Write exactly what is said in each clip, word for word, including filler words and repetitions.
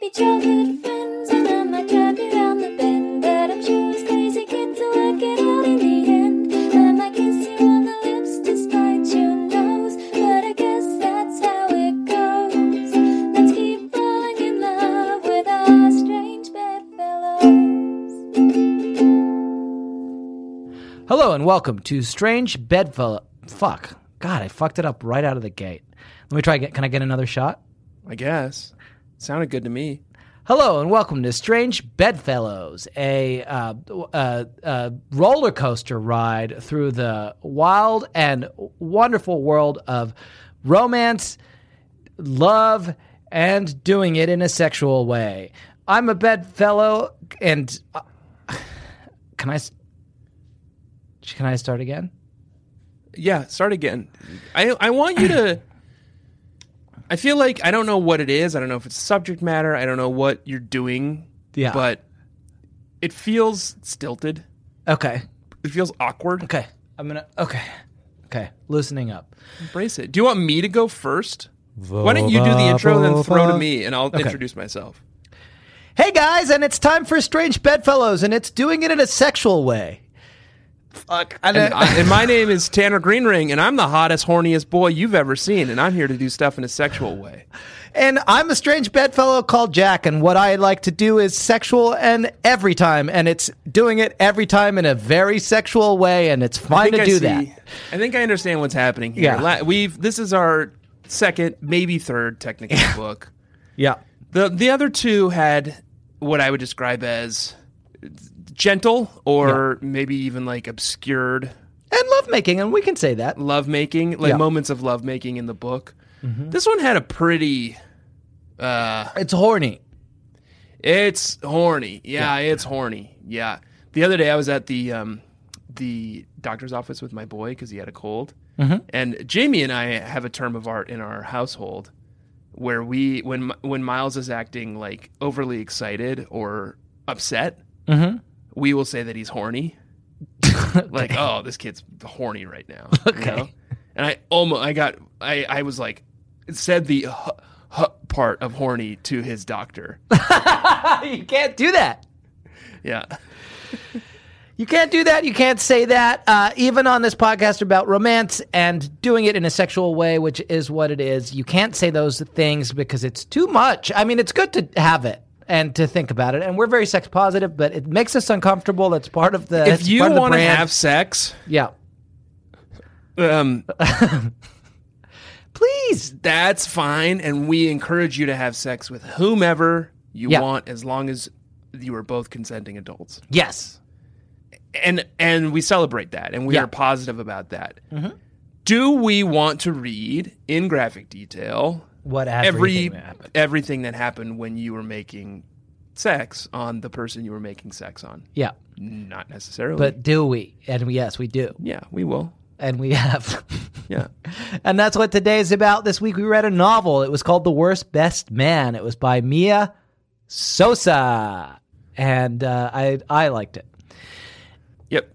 be childhood friends, and I might drive you round the bend, but I'm sure as crazy kids will work it out in the end. I might kiss you on the lips despite your nose, but I guess that's how it goes. Let's keep falling in love with our strange bedfellows. Hello and welcome to Strange Bedfellow. Fuck. God, I fucked it up right out of the gate. Let me try again. Can I get another shot? I guess. Sounded good to me. Hello and welcome to Strange Bedfellows, a uh, uh, uh, roller coaster ride through the wild and wonderful world of romance, love, and doing it in a sexual way. I'm a bedfellow, and uh, can I can I start again? Yeah, start again. I I want you to... I feel like I don't know what it is. I don't know if it's subject matter. I don't know what you're doing. Yeah. But it feels stilted. Okay. It feels awkward. Okay. I'm gonna. Okay. Okay. Loosening up. Embrace it. Do you want me to go first? Why don't you do the intro and then throw to me, and I'll Okay. introduce myself. Hey guys, and it's time for Strange Bedfellows, and it's doing it in a sexual way. Fuck. And, I, and my name is Tanner Greenring, and I'm the hottest, horniest boy you've ever seen, and I'm here to do stuff in a sexual way. And I'm a strange bedfellow called Jack, and what I like to do is sexual and every time, and it's doing it every time in a very sexual way, and it's I fine think to I do see- that. I think I understand what's happening here. Yeah. La- We've this is our second, maybe third, technically book. Yeah. The the other two had what I would describe as gentle or maybe even like obscured And lovemaking, and we can say that. lovemaking, like Yeah. moments of lovemaking in the book. This one had a pretty uh It's horny. it's horny. Yeah, it's horny. Yeah. The other day I was at the um the doctor's office with my boy because he had a cold. And Jamie and I have a term of art in our household where we when when Miles is acting like overly excited or upset, we will say that he's horny. Like, oh, this kid's horny right now. Okay. You know? And I almost, I got, I, I was like, said the h- h- part of horny to his doctor. You can't do that. Yeah. You can't do that. You can't say that. Uh, even on this podcast about romance and doing it in a sexual way, which is what it is, you can't say those things because it's too much. I mean, it's good to have it and to think about it. And we're very sex positive, but it makes us uncomfortable. That's part of the If it's you part of the want to brand. have sex, Yeah. um, Please. that's fine. And we encourage you to have sex with whomever you Yeah. want as long as you are both consenting adults. Yes. And and we celebrate that, and we Yeah. are positive about that. Do we want to read in graphic detail What every everything that happened. everything that happened when you were making sex on the person you were making sex on? Yeah. Not necessarily. But do we? And yes, we do. yeah, we will. And we have. Yeah. And that's what today is about. This week we read a novel. It was called The Worst Best Man. It was by Mia Sosa. And uh, I I liked it. Yep.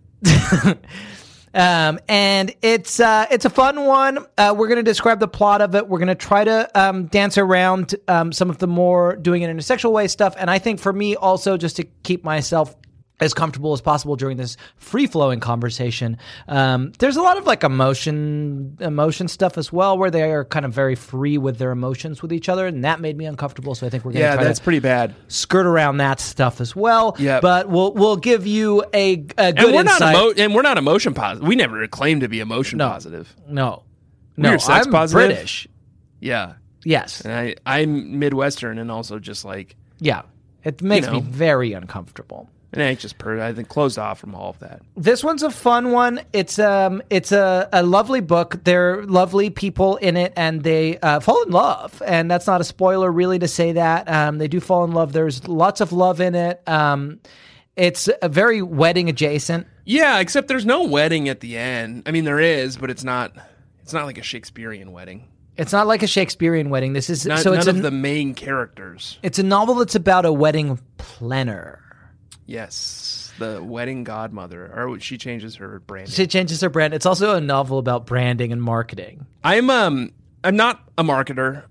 Um, and it's uh, it's a fun one. Uh, we're going to describe the plot of it. We're going to try to um, dance around um, some of the more doing it in a sexual way stuff. And I think for me also, just to keep myself as comfortable as possible during this free-flowing conversation, um, there's a lot of like emotion emotion stuff as well, where they are kind of very free with their emotions with each other, and that made me uncomfortable. So I think we're going to Yeah, try that's to pretty bad. skirt around that stuff as well. Yeah. But we'll we'll give you a, a good And we're not insight. emo- and we're not emotion positive. We never claim to be emotion No. positive. No, We're no, sex I'm positive? British. Yeah. Yes, And I I'm Midwestern and also just like yeah. It makes know. me very uncomfortable. an anxious person. I think closed off from all of that. This one's a fun one. It's um, it's a, a lovely book. They're lovely people in it, and they uh, fall in love. And that's not a spoiler, really, to say that. Um, they do fall in love. There's lots of love in it. Um, it's a very wedding adjacent. Yeah, except there's no wedding at the end. I mean, there is, but it's not. It's not like a Shakespearean wedding. It's not like a Shakespearean wedding. This is Not, so. none It's of a, the main characters. It's a novel that's about a wedding planner. Yes, the wedding godmother, or she changes her brand. She changes her brand. It's also a novel about branding and marketing. I'm um I'm not a marketer,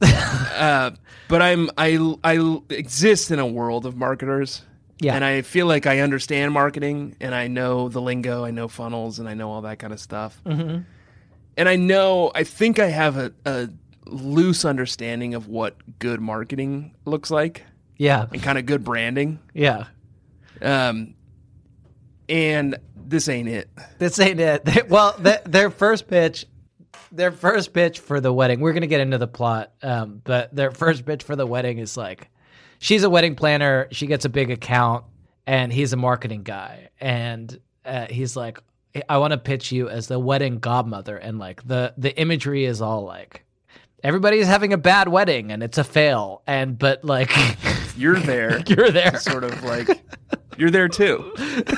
uh, but I'm I I exist in a world of marketers. Yeah. And I feel like I understand marketing, and I know the lingo, I know funnels, and I know all that kind of stuff. Mm-hmm. And I know, I think I have a, a loose understanding of what good marketing looks like. Yeah. And kind of good branding. Yeah. Um, and this ain't it. This ain't it. They, well, the, their first pitch, their first pitch for the wedding, we're going to get into the plot, um, but their first pitch for the wedding is like, she's a wedding planner, she gets a big account, and he's a marketing guy. And uh, he's like, I want to pitch you as the wedding godmother. And like the, the imagery is all like, everybody's having a bad wedding and it's a fail. And, but like, you're there. You're there. Sort of like, you're there too.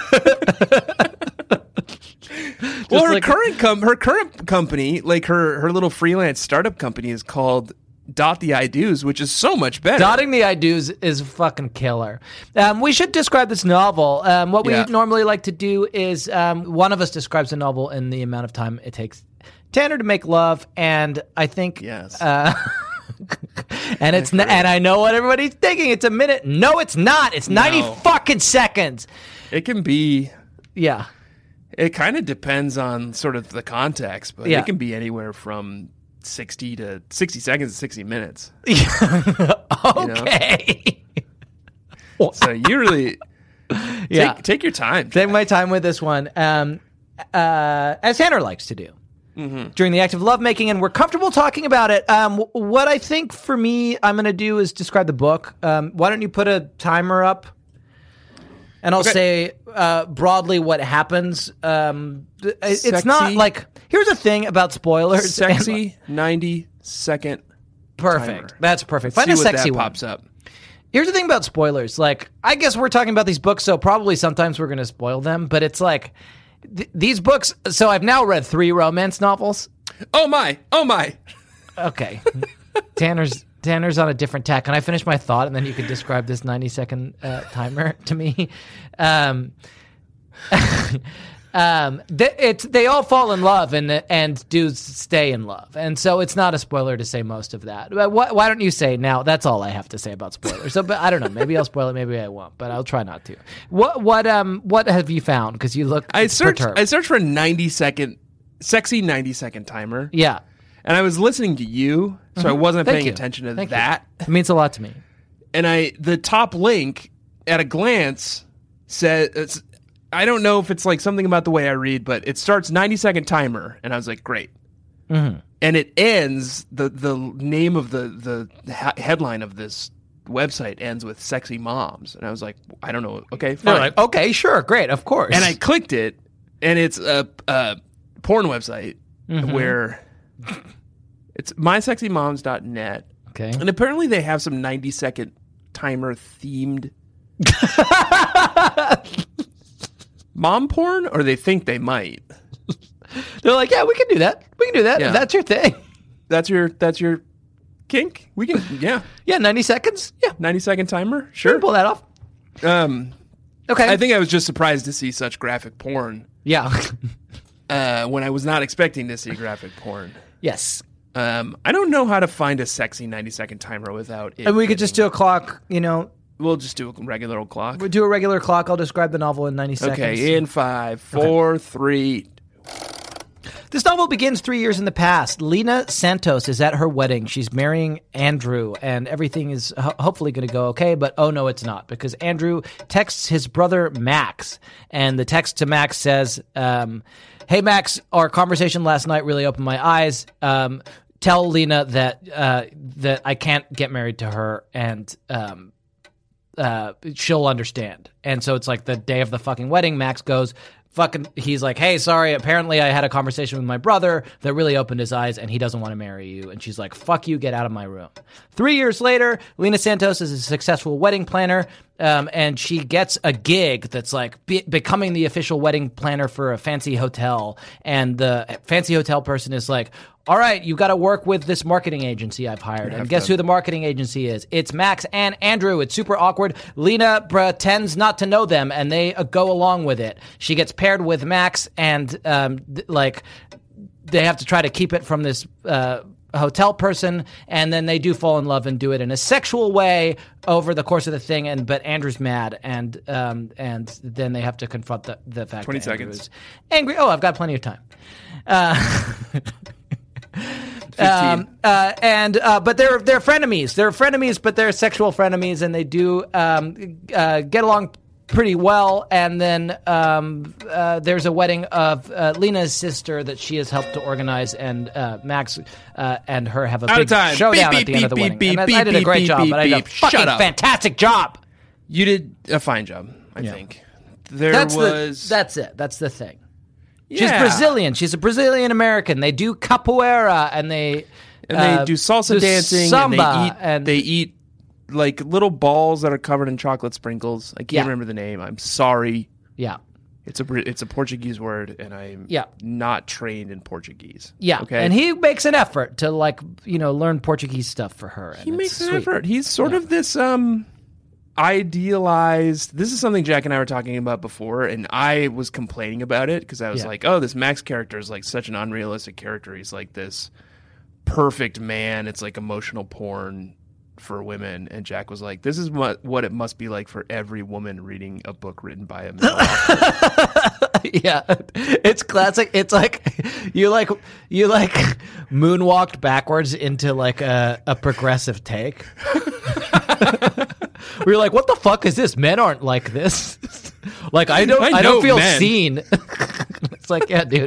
Well, her like- current com- her current company, like her, her little freelance startup company is called Dot the I Do's, which is so much better. Dotting the I Do's is fucking killer. Um, we should describe this novel. Um, what we Yeah. normally like to do is um, one of us describes a novel in the amount of time it takes Tanner to make love, and I think Yes. Uh, and it's n- and I know what everybody's thinking. It's a minute. No, it's not. It's ninety No. fucking seconds. It can be. Yeah. It kind of depends on sort of the context, but Yeah. it can be anywhere from sixty to sixty seconds to sixty minutes. Okay. So you really Yeah. take, take your time. Take my time with this one, um, uh, as Tanner likes to do Mm-hmm. during the act of lovemaking, and we're comfortable talking about it. Um, wh- what I think for me, I'm going to do is describe the book. Um, why don't you put a timer up, and I'll Okay. say uh, broadly what happens. Um, th- it's Sexy. not like here's the thing about spoilers. and- Sexy ninety second. perfect. timer. That's perfect. See Find a what sexy that one. pops up. Here's the thing about spoilers. Like, I guess we're talking about these books, so probably sometimes we're going to spoil them. But it's like th- these books. So I've now read three romance novels. Oh my! Oh my! Okay, Tanner's Tanner's on a different tack. Can I finish my thought, and then you can describe this ninety second uh, timer to me? Um, um, they, it's they all fall in love and and dudes stay in love, and so it's not a spoiler to say most of that. But why, why don't you say now? That's all I have to say about spoilers. So, but I don't know. Maybe I'll spoil it. Maybe I won't. But I'll try not to. What what um what have you found? Because you look I searched. perturbed. I searched for ninety second, sexy ninety second timer, Yeah, and I was listening to you, so I wasn't Thank paying you. attention to Thank you. that. it means a lot to me. And I, the top link at a glance said, it's, I don't know if it's like something about the way I read, but it starts ninety second timer, and I was like, great. Mm-hmm. And it ends, the the name of the the ha- headline of this website ends with sexy moms, and I was like, I don't know, okay, fine. They're like, okay, sure, great, of course. And I clicked it, and it's a, a porn website Mm-hmm. where it's my sexy moms dot net, okay. and apparently they have some ninety second timer themed mom porn, or they think they might. They're like, yeah, we can do that. We can do that. Yeah. If that's your thing. That's your that's your kink. We can yeah, Yeah, ninety seconds. Yeah, ninety second timer. sure. Sure. Pull that off. Um, Okay. I think I was just surprised to see such graphic porn yeah. uh, when I was not expecting to see graphic porn. Yes. Um, I don't know how to find a sexy ninety second timer without it. And we could just do a clock, you know, We'll just do a regular old clock. we'll do a regular clock. I'll describe the novel in ninety seconds. Okay, in five, four, three. This novel begins three years in the past. Lena Santos is at her wedding. She's marrying Andrew, and everything is ho- hopefully going to go okay, but oh no, it's not, because Andrew texts his brother Max, and the text to Max says, um, hey Max, our conversation last night really opened my eyes. Um, tell Lena that uh, that I can't get married to her, and um, uh, she'll understand. And so it's like the day of the fucking wedding, Max goes, fucking, he's like, hey, sorry, apparently I had a conversation with my brother that really opened his eyes and he doesn't want to marry you. And she's like, fuck you, get out of my room. Three years later, Lena Santos is a successful wedding planner, um, and she gets a gig that's like be- becoming the official wedding planner for a fancy hotel. And the fancy hotel person is like, all right, you got to work with this marketing agency I've hired. And guess who the marketing agency is? It's Max and Andrew. It's super awkward. Lena pretends not to know them, and they uh, go along with it. She gets paired with Max, and um, th- like they have to try to keep it from this uh, hotel person, and then they do fall in love and do it in a sexual way over the course of the thing. And but Andrew's mad, and um, and then they have to confront the the fact twenty that Andrew seconds. is angry. Oh, I've got plenty of time. Uh, Um, uh, and uh, but they're they're frenemies. They're frenemies, but they're sexual frenemies, and they do um, uh, get along pretty well. And then um, uh, there's a wedding of uh, Lena's sister that she has helped to organize, and uh, Max uh, and her have a Out of big time. showdown Beep, at the beep, end of the beep, wedding. beep, And I- beep, I did a beep, great beep, job, beep, but I did a beep. fucking Shut up. fantastic job. You did a fine job, I Yeah. think. There That's was. the that's it. That's the thing. She's Yeah. Brazilian. She's a Brazilian American. They do capoeira, and they and they uh, do salsa do dancing, samba, and they eat. and they eat like little balls that are covered in chocolate sprinkles. I can't Yeah. remember the name. I'm sorry. yeah. It's a Br- it's a Portuguese word, and I'm Yeah. not trained in Portuguese. Yeah, Okay. and he makes an effort to like you know learn Portuguese stuff for her. And he it's makes an sweet. effort. He's sort Yeah. of this um idealized. This is something Jack and I were talking about before, and I was complaining about it because I was Yeah. like, "Oh, this Max character is like such an unrealistic character. He's like this perfect man. It's like emotional porn for women." And Jack was like, "This is what what it must be like for every woman reading a book written by a male." Yeah, it's classic. It's like you like you like moonwalked backwards into like a, a progressive take. Where you're like, what the fuck is this? Men aren't like this. Like I don't I I, know don't feel men. seen. It's like, yeah, dude.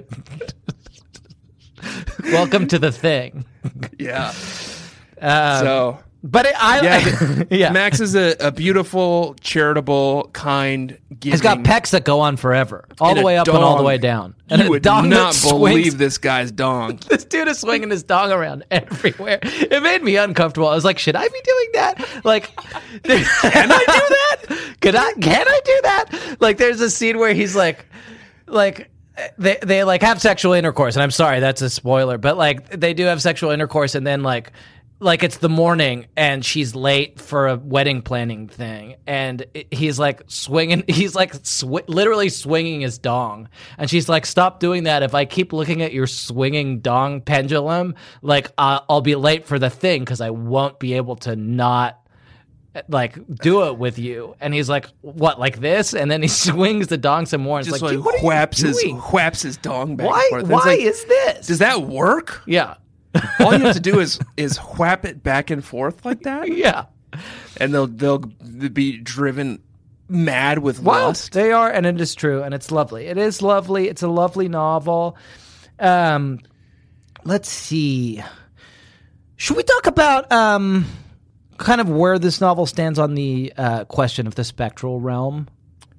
Welcome to the thing. yeah. Um, So but it, I yeah, yeah. Max is a, a beautiful, charitable, kind, giving. He's got pecs that go on forever, all and the a way up and all the dong. way down. And You a would dong not that believe swings. this guy's dong. This dude is swinging his dong around everywhere. It made me uncomfortable. I was like, should I be doing that? Like, can I do that? Could I? Can I do that? Like, there's a scene where he's like, like. They they like have sexual intercourse, and I'm sorry that's a spoiler, but like they do have sexual intercourse, and then like like it's the morning, and she's late for a wedding planning thing, and it- he's like swinging, he's like sw- literally swinging his dong, and she's like, "Stop doing that! If I keep looking at your swinging dong pendulum, like uh, I'll be late for the thing because I won't be able to not." Like do it with you, and he's like, "What, like this?" And then he swings the dong some more. And it's Just like, like, "Dude, what are you whaps his doing? whaps his dong back Why? and forth. And it's Why like, is this?" does that work? Yeah, All you have to do is is whap it back and forth like that, yeah. and they'll they'll be driven mad with Well, lust. they are, and it is true, and it's lovely. It is lovely. It's a lovely novel. Um, let's see. Should we talk about um, kind of where this novel stands on the uh, question of the spectral realm?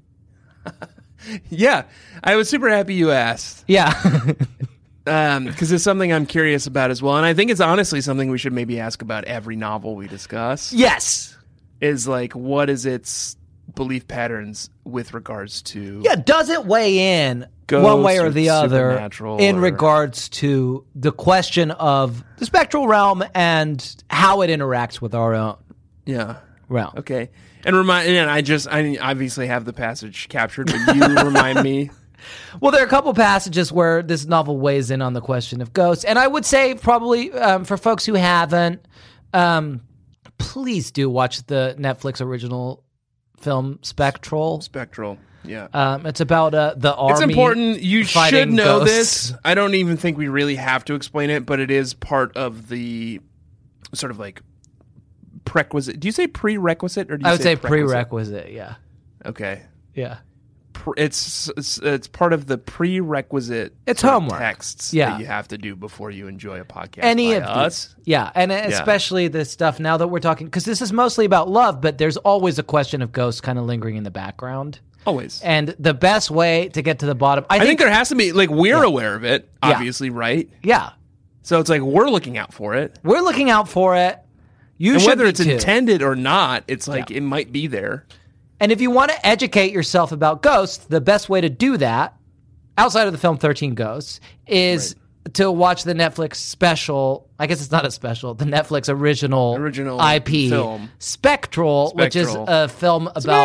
Yeah, I was super happy you asked. Yeah. because it's something I'm curious about as well, and I think it's honestly something we should maybe ask about every novel we discuss. Yes. Is like, what is its belief patterns with regards to Yeah, does it weigh in Ghosts one way or or the other supernatural in or- regards to the question of the spectral realm and how it interacts with our own yeah. realm? Okay, and remind. And I just I obviously have the passage captured, but you remind me. Well, there are a couple passages where this novel weighs in on the question of ghosts, and I would say probably um, for folks who haven't, um, please do watch the Netflix original film Spectral. Spectral. Yeah. Um, it's about uh, the army. It's important. You should fighting know ghosts. this. I don't even think we really have to explain it, but it is part of the sort of like prerequisite. Do you say prerequisite or do you I would say prerequisite? prerequisite. Yeah, Okay. yeah. Pr- It's, it's it's part of the prerequisite. It's sort of homework. texts Yeah. that you have to do before you enjoy a podcast. Any by of us. these. Yeah, and especially the stuff now that we're talking, because this is mostly about love, but there's always a question of ghosts kind of lingering in the background. Always. And the best way to get to the bottom, I, I think there has to be, like, we're aware of it, Yeah. obviously, right? yeah, So it's like we're looking out for it. we're looking out for it. You And should whether be it's too. intended or not, it's like Yeah. it might be there. And if you want to educate yourself about ghosts, the best way to do that, outside of the film thirteen Ghosts, is to watch the Netflix special. I guess it's not a special. The Netflix original, Original I P film. Spectral, which is Spectral. a film about,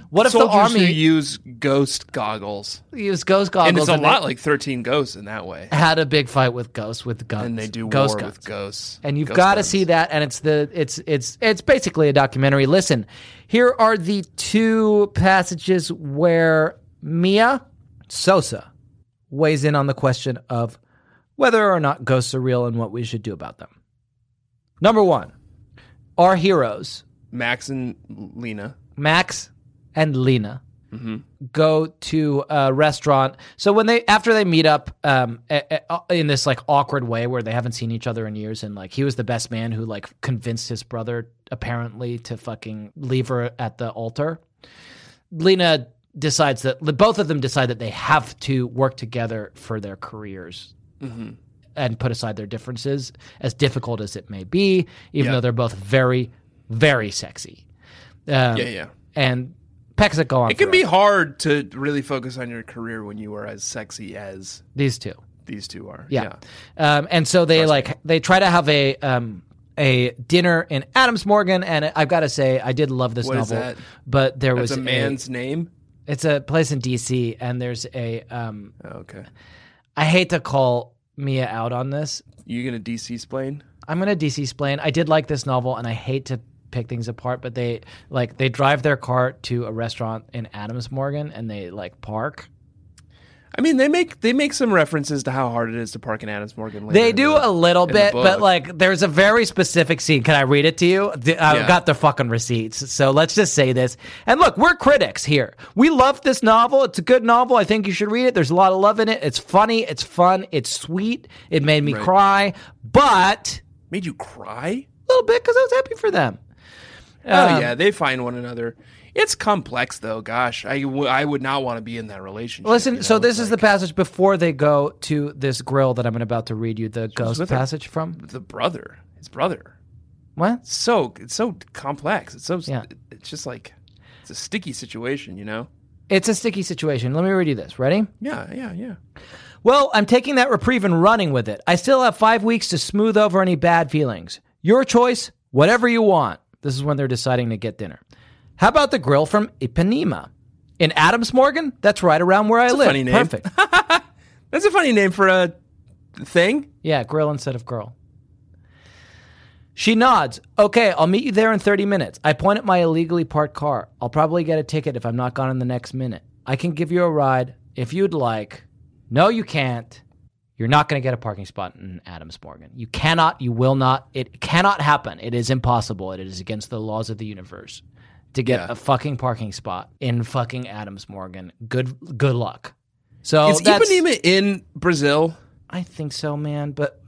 What if soldiers the army who use ghost goggles? use ghost goggles? And it's a and lot they like thirteen Ghosts in that way. had a big fight with ghosts with guns, And they do ghost war guns. with ghosts. And you've Ghost got to guns. see that, and it's the it's it's it's basically a documentary. Listen, here are the two passages where Mia Sosa weighs in on the question of whether or not ghosts are real and what we should do about them. Number one, our heroes, Max and Lena. Max and Lena, go to a restaurant. So when they after they meet up um, a- a- in this like awkward way where they haven't seen each other in years, and like he was the best man who like convinced his brother apparently to fucking leave her at the altar. Lena decides that both of them decide that they have to work together for their careers. And put aside their differences, as difficult as it may be, even Yeah. though they're both very, very sexy. Um, Yeah, yeah. And Pecks that go on. It can forever. be hard to really focus on your career when you are as sexy as These two. these two are. Yeah. Um, and so they like they try to have a um, a dinner in Adams Morgan, and I've got to say I did love this What is novel. that? But there That's was a man's name? It's a place in D C, and there's a. Um, Oh, okay. I hate to call Mia out on this. You gonna D C splain? I'm gonna D C splain. I did like this novel, and I hate to pick things apart, but they like they drive their car to a restaurant in Adams Morgan, and they like park. I mean, they make they make some references to how hard it is to park in Adams Morgan. later They in do the- a little in the bit, but book. like there's a very specific scene. Can I read it to you? The- I've Yeah. got the fucking receipts. So let's just say this. And look, we're critics here. We love this novel. It's a good novel. I think you should read it. There's a lot of love in it. It's funny. It's fun. It's sweet. It made me Right. cry, but made you cry. a little bit because I was happy for them. Oh Um, yeah, they find one another. It's complex though. Gosh, I, w- I would not want to be in that relationship. Listen, you so know? this It's is the like passage before they go to this grill that I'm about to read you the ghost with her- passage from. the brother, his brother. What? So it's so complex. It's so Yeah. it's just like it's a sticky situation, you know. It's a sticky situation. Let me read you this. Ready? Yeah, yeah, yeah. Well, I'm taking that reprieve and running with it. I still have five weeks to smooth over any bad feelings. Your choice, whatever you want. This is when they're deciding to get dinner. How about the grill from Ipanema? In Adams Morgan? That's right around where I a live. funny name. Perfect. That's a funny name for a thing. Yeah, grill instead of girl. She nods. Okay, I'll meet you there in thirty minutes. I point at my illegally parked car. I'll probably get a ticket if I'm not gone in the next minute. I can give you a ride if you'd like. No, you can't. You're not going to get a parking spot in Adams Morgan. You cannot, you will not. It cannot happen. It is impossible. It is against the laws of the universe to get Yeah. a fucking parking spot in fucking Adams Morgan. Good good luck. So Is that's, Ipanema in Brazil? I think so, man, but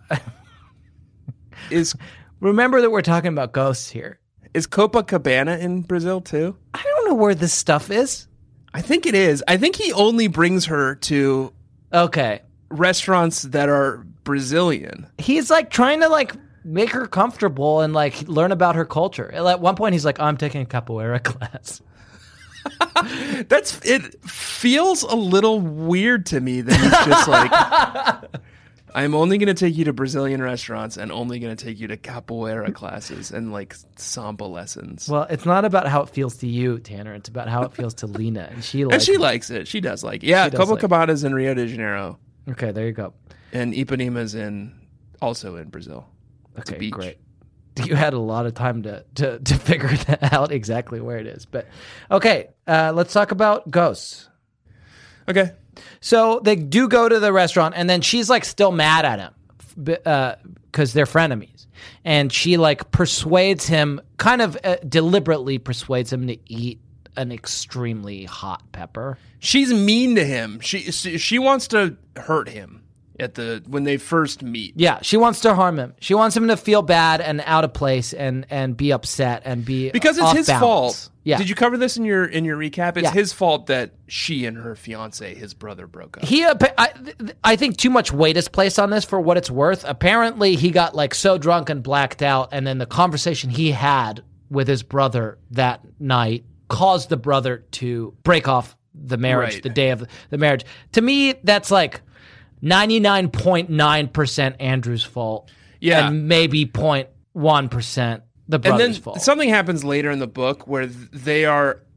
Is remember that we're talking about ghosts here. is Copacabana in Brazil too? I don't know where this stuff is. I think it is. I think he only brings her to Okay. restaurants that are Brazilian. He's like trying to like make her comfortable and like learn about her culture. At one point he's like, I'm taking a capoeira class. That's it feels a little weird to me that he's just like I'm only going to take you to Brazilian restaurants and only going to take you to capoeira classes and like samba lessons. Well, it's not about how it feels to you, Tanner. It's about how it feels to Lena. And she and likes she likes it. She does like it. Yeah, She does like it. Copacabana's in Rio de Janeiro Okay, there you go. and Ipanema's in also in Brazil. It's a Okay, beach. great. You had a lot of time to, to, to figure that out exactly where it is. But okay, uh, let's talk about ghosts. Okay. So they do go to the restaurant, and then she's like still mad at him because they're frenemies. And she like persuades him, kind of uh, deliberately persuades him to eat an extremely hot pepper. She's mean to him. She she she wants to hurt him at the when they first meet. Yeah, she wants to harm him. She wants him to feel bad and out of place and, and be upset and be Because it's off his balance. fault. Yeah. Did you cover this in your in your recap? It's Yeah. his fault that she and her fiance, his brother, broke up. He, appa- I, I think too much weight is placed on this for what it's worth. Apparently, he got like so drunk and blacked out, and then the conversation he had with his brother that night caused the brother to break off the marriage, Right. the day of the marriage. To me, that's like ninety-nine point nine percent Andrew's fault, Yeah. and maybe zero point one percent the and brother's then fault. something happens later in the book where th- they are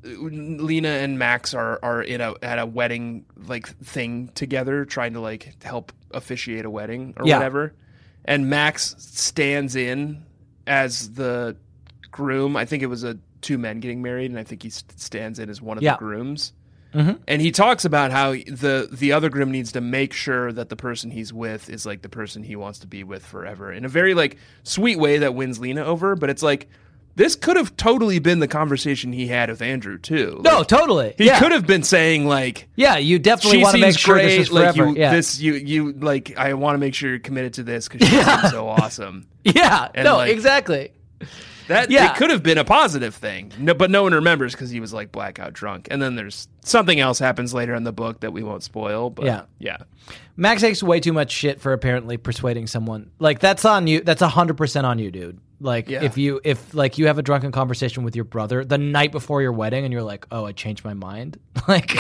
Lena and Max are are in a at a wedding like thing together, trying to like help officiate a wedding or Yeah. whatever. And Max stands in as the groom. I think it was a two men getting married, and I think he st- stands in as one of Yeah. the grooms. Mhm. And he talks about how the the other groom needs to make sure that the person he's with is like the person he wants to be with forever, in a very like sweet way that wins Lena over. But it's like, this could have totally been the conversation he had with Andrew too. No, Like, totally. he yeah. could have been saying like, Yeah, you definitely she want to seems make sure great, this is like forever. you, yeah. this you you like. I want to make sure you're committed to this because she seems so awesome. yeah. and, No, like, exactly. That Yeah. it could have been a positive thing, no, but no one remembers because he was like blackout drunk. And then there's something else happens later in the book that we won't spoil. But Yeah. yeah, Max takes way too much shit for apparently persuading someone. Like that's on you. That's a hundred percent on you, dude. Like Yeah. if you if like you have a drunken conversation with your brother the night before your wedding and you're like, oh, I changed my mind. like,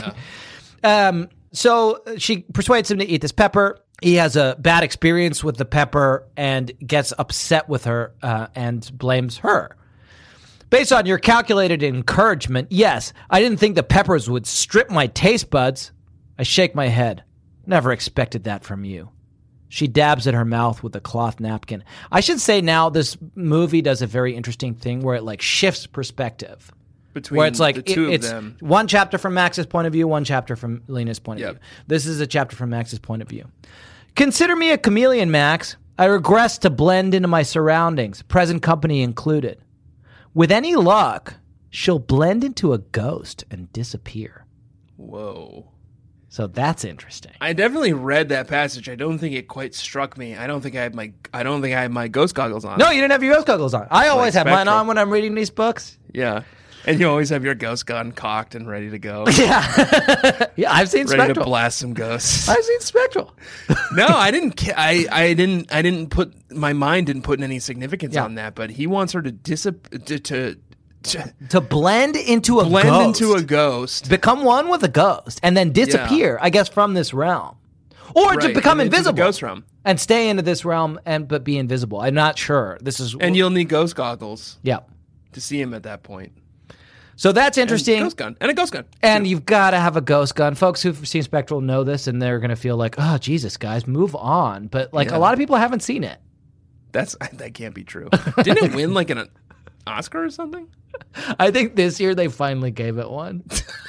um. So she persuades him to eat this pepper. He has a bad experience with the pepper and gets upset with her uh, and blames her. Based on your calculated encouragement, yes, I didn't think the peppers would strip my taste buds. I shake my head. Never expected that from you. She dabs at her mouth with a cloth napkin. I should say now this movie does a very interesting thing where it like shifts perspective. between Where it's like the two it- of it's them. one chapter from Max's point of view, one chapter from Lena's point of Yep. view. This is a chapter from Max's point of view. Consider me a chameleon, Max. I regress to blend into my surroundings, present company included. With any luck, she'll blend into a ghost and disappear. Whoa. So that's interesting. I definitely read that passage. I don't think it quite struck me. I don't think I had my I don't think I had my ghost goggles on. No, you didn't have your ghost goggles on. I always have mine Spectral. on when I'm reading these books. Yeah. And you always have your ghost gun cocked and ready to go. Yeah, yeah. I've seen ready to Spectral. blast some ghosts. I've seen Spectral. No, I didn't ca- I I didn't I didn't put my mind didn't put any significance Yeah. on that, but he wants her to disap- to, to, to To blend into a blend ghost. into a ghost. become one with a ghost and then disappear, I guess, from this realm, or to Right, become and into the invisible, ghost realm. and stay into this realm and but be invisible. I'm not sure. This is And you'll need ghost goggles yeah. to see him at that point. So that's And interesting. ghost gun. And a ghost gun. And you've got to have a ghost gun. Folks who've seen Spectral know this, and they're going to feel like, oh, Jesus, guys, move on. But like Yeah. a lot of people haven't seen it. That's that can't be true. Didn't it win like an Oscar or something? I think this year they finally gave it one.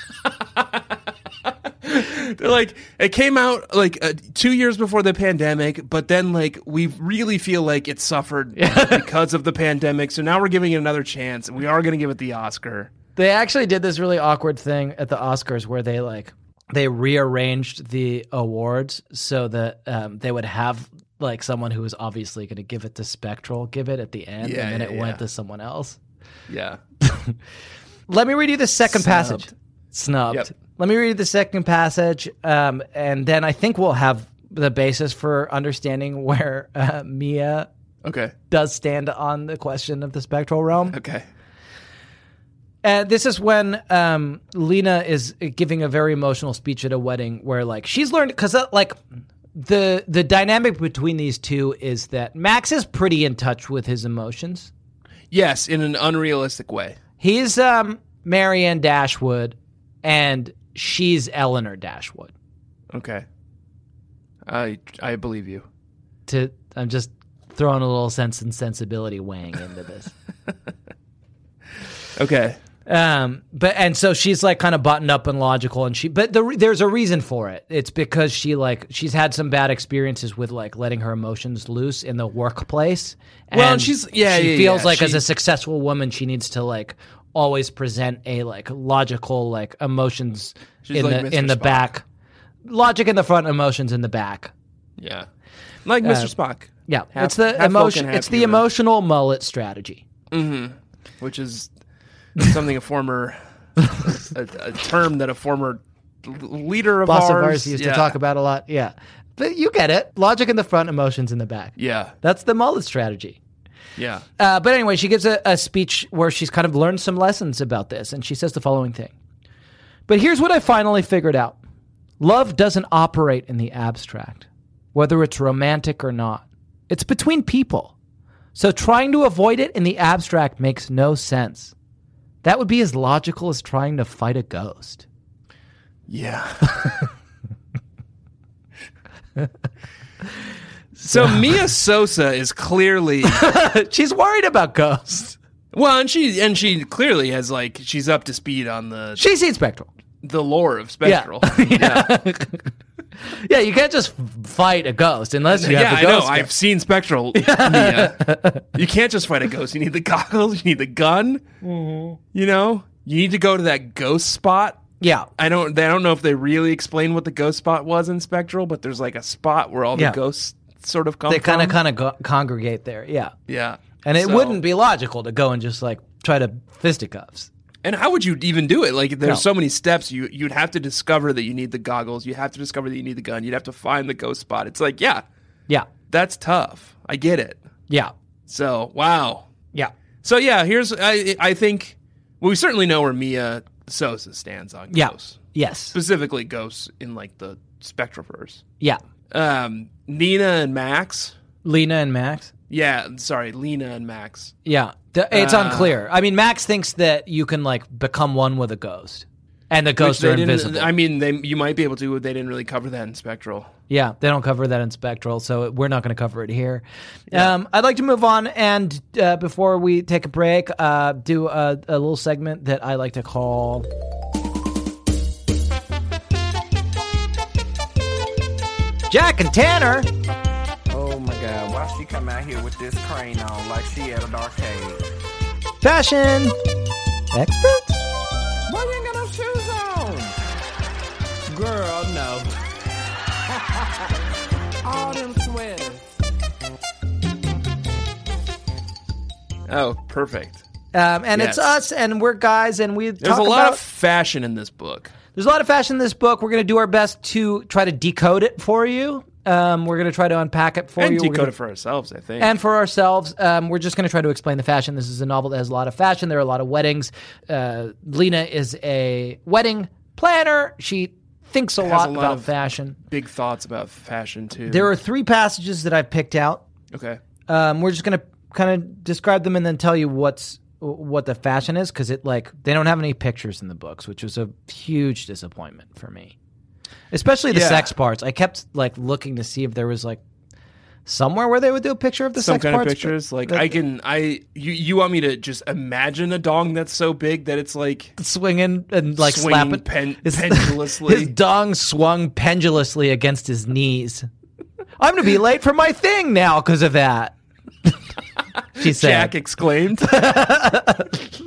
They're like, it came out like uh, two years before the pandemic, but then like we really feel like it suffered because of the pandemic. So now we're giving it another chance, and we are going to give it the Oscar. They actually did this really awkward thing at the Oscars where they like they rearranged the awards so that um, they would have like someone who was obviously going to give it to Spectral give it at the end, Yeah, and then yeah, it went yeah. to someone else. Yeah. Let me read you the second Snubbed. passage. Snubbed. Yep. Let me read you the second passage, um, and then I think we'll have the basis for understanding where uh, Mia Okay. does stand on the question of the spectral realm. Okay. And this is when um, Lena is giving a very emotional speech at a wedding where, like, she's learned because, uh, like, the the dynamic between these two is that Max is pretty in touch with his emotions. Yes, in an unrealistic way. He's um, Marianne Dashwood, and she's Eleanor Dashwood. Okay. I I believe you. To I'm just throwing a little sense and sensibility weighing into this. Okay. Um, but and so she's like kind of buttoned up and logical, and she. But the, there's a reason for it. It's because she like she's had some bad experiences with like letting her emotions loose in the workplace. And Well, and she's- yeah, she yeah, feels yeah. like as She- a successful woman, she needs to like always present a like logical like emotions She's in like the Mister in the Spock. back, logic in the front, emotions in the back. Yeah. Like Mister Spock. Yeah, Half- it's the half emotion. Vulcan, half It's the human. emotional mullet strategy. Which is something a former a, a term that a former l- leader of Boss ours, of ours used yeah. to talk about a lot. Yeah, but you get it. Logic in the front, emotions in the back. Yeah. That's the mullet strategy. Yeah. Uh, but anyway, she gives a, a speech where she's kind of learned some lessons about this, and she says the following thing. But here's what I finally figured out. Love doesn't operate in the abstract, whether it's romantic or not. It's between people. So trying to avoid it in the abstract makes no sense. That would be as logical as trying to fight a ghost. Yeah. So Mia Sosa is clearly She's worried about ghosts. well, and she and she clearly has like she's up to speed on the She's seen Spectral. the lore of Spectral. Yeah. yeah. Yeah, you can't just fight a ghost unless you Yeah, have I the know. ghost. I've seen Spectral. Mia. You can't just fight a ghost. You need the goggles. You need the gun. Mm-hmm. You know, you need to go to that ghost spot. Yeah. I don't. I don't know if they really explain what the ghost spot was in Spectral, but there's like a spot where all the Yeah. ghosts sort of come. They kind of from. kind of go- congregate there. Yeah. Yeah, And it So- wouldn't be logical to go and just like try to fisticuffs. And how would you even do it? Like, there's No. so many steps. You you'd have to discover that you need the goggles. You have to discover that you need the gun. You'd have to find the ghost spot. It's like, yeah, Yeah. that's tough. I get it. Yeah. So wow. Yeah. So yeah, here's I I think well, we certainly know where Mia Sosa stands on Yeah. ghosts, Yes. specifically ghosts in like the Spectroverse. Yeah. Um, Nina and Max. Lena and Max. Yeah, sorry, Lena and Max. Yeah. The- It's Uh, unclear. I mean, Max thinks that you can like become one with a ghost. And the Which ghosts they are didn't- invisible. I mean, they you might be able to. They didn't really cover that in Spectral. Yeah, they don't cover that in Spectral, so we're not going to cover it here. Um, I'd like to move on, and uh, before we take a break, uh, do a, a little segment that I like to call Jack and Tanner. Oh my God, why she come out here with this crane on like she at an arcade? Fashion experts? Why you ain't got no shoes on? Girl, no. All them sweaters. Oh, perfect. Um, and Yes. it's us, and we're guys, and we There's talk a lot about, of fashion in this book. There's a lot of fashion in this book. We're going to do our best to try to decode it for you. Um, we're going to try to unpack it for And you. We're decode gonna- it for ourselves, I think. And for ourselves, um, we're just going to try to explain the fashion. This is a novel that has a lot of fashion. There are a lot of weddings. Uh, Lena is a wedding planner. She thinks a Has lot a lot about of- fashion. Big thoughts about fashion, too. There are three passages that I've picked out. Okay. Um, we're just going to kind of describe them and then tell you what's what the fashion is, because it like they don't have any pictures in the books, which was a huge disappointment for me. Especially the Yeah. sex parts. I kept like looking to see if there was like somewhere where they would do a picture of the Some sex kind parts. of but- pictures. Like, but I can, I, you, you want me to just imagine a dong that's so big that it's like swinging and like swinging slapping pen, his, pendulously. his dong swung pendulously against his knees. I'm gonna be late for my thing now because of that. She said. Jack exclaimed. I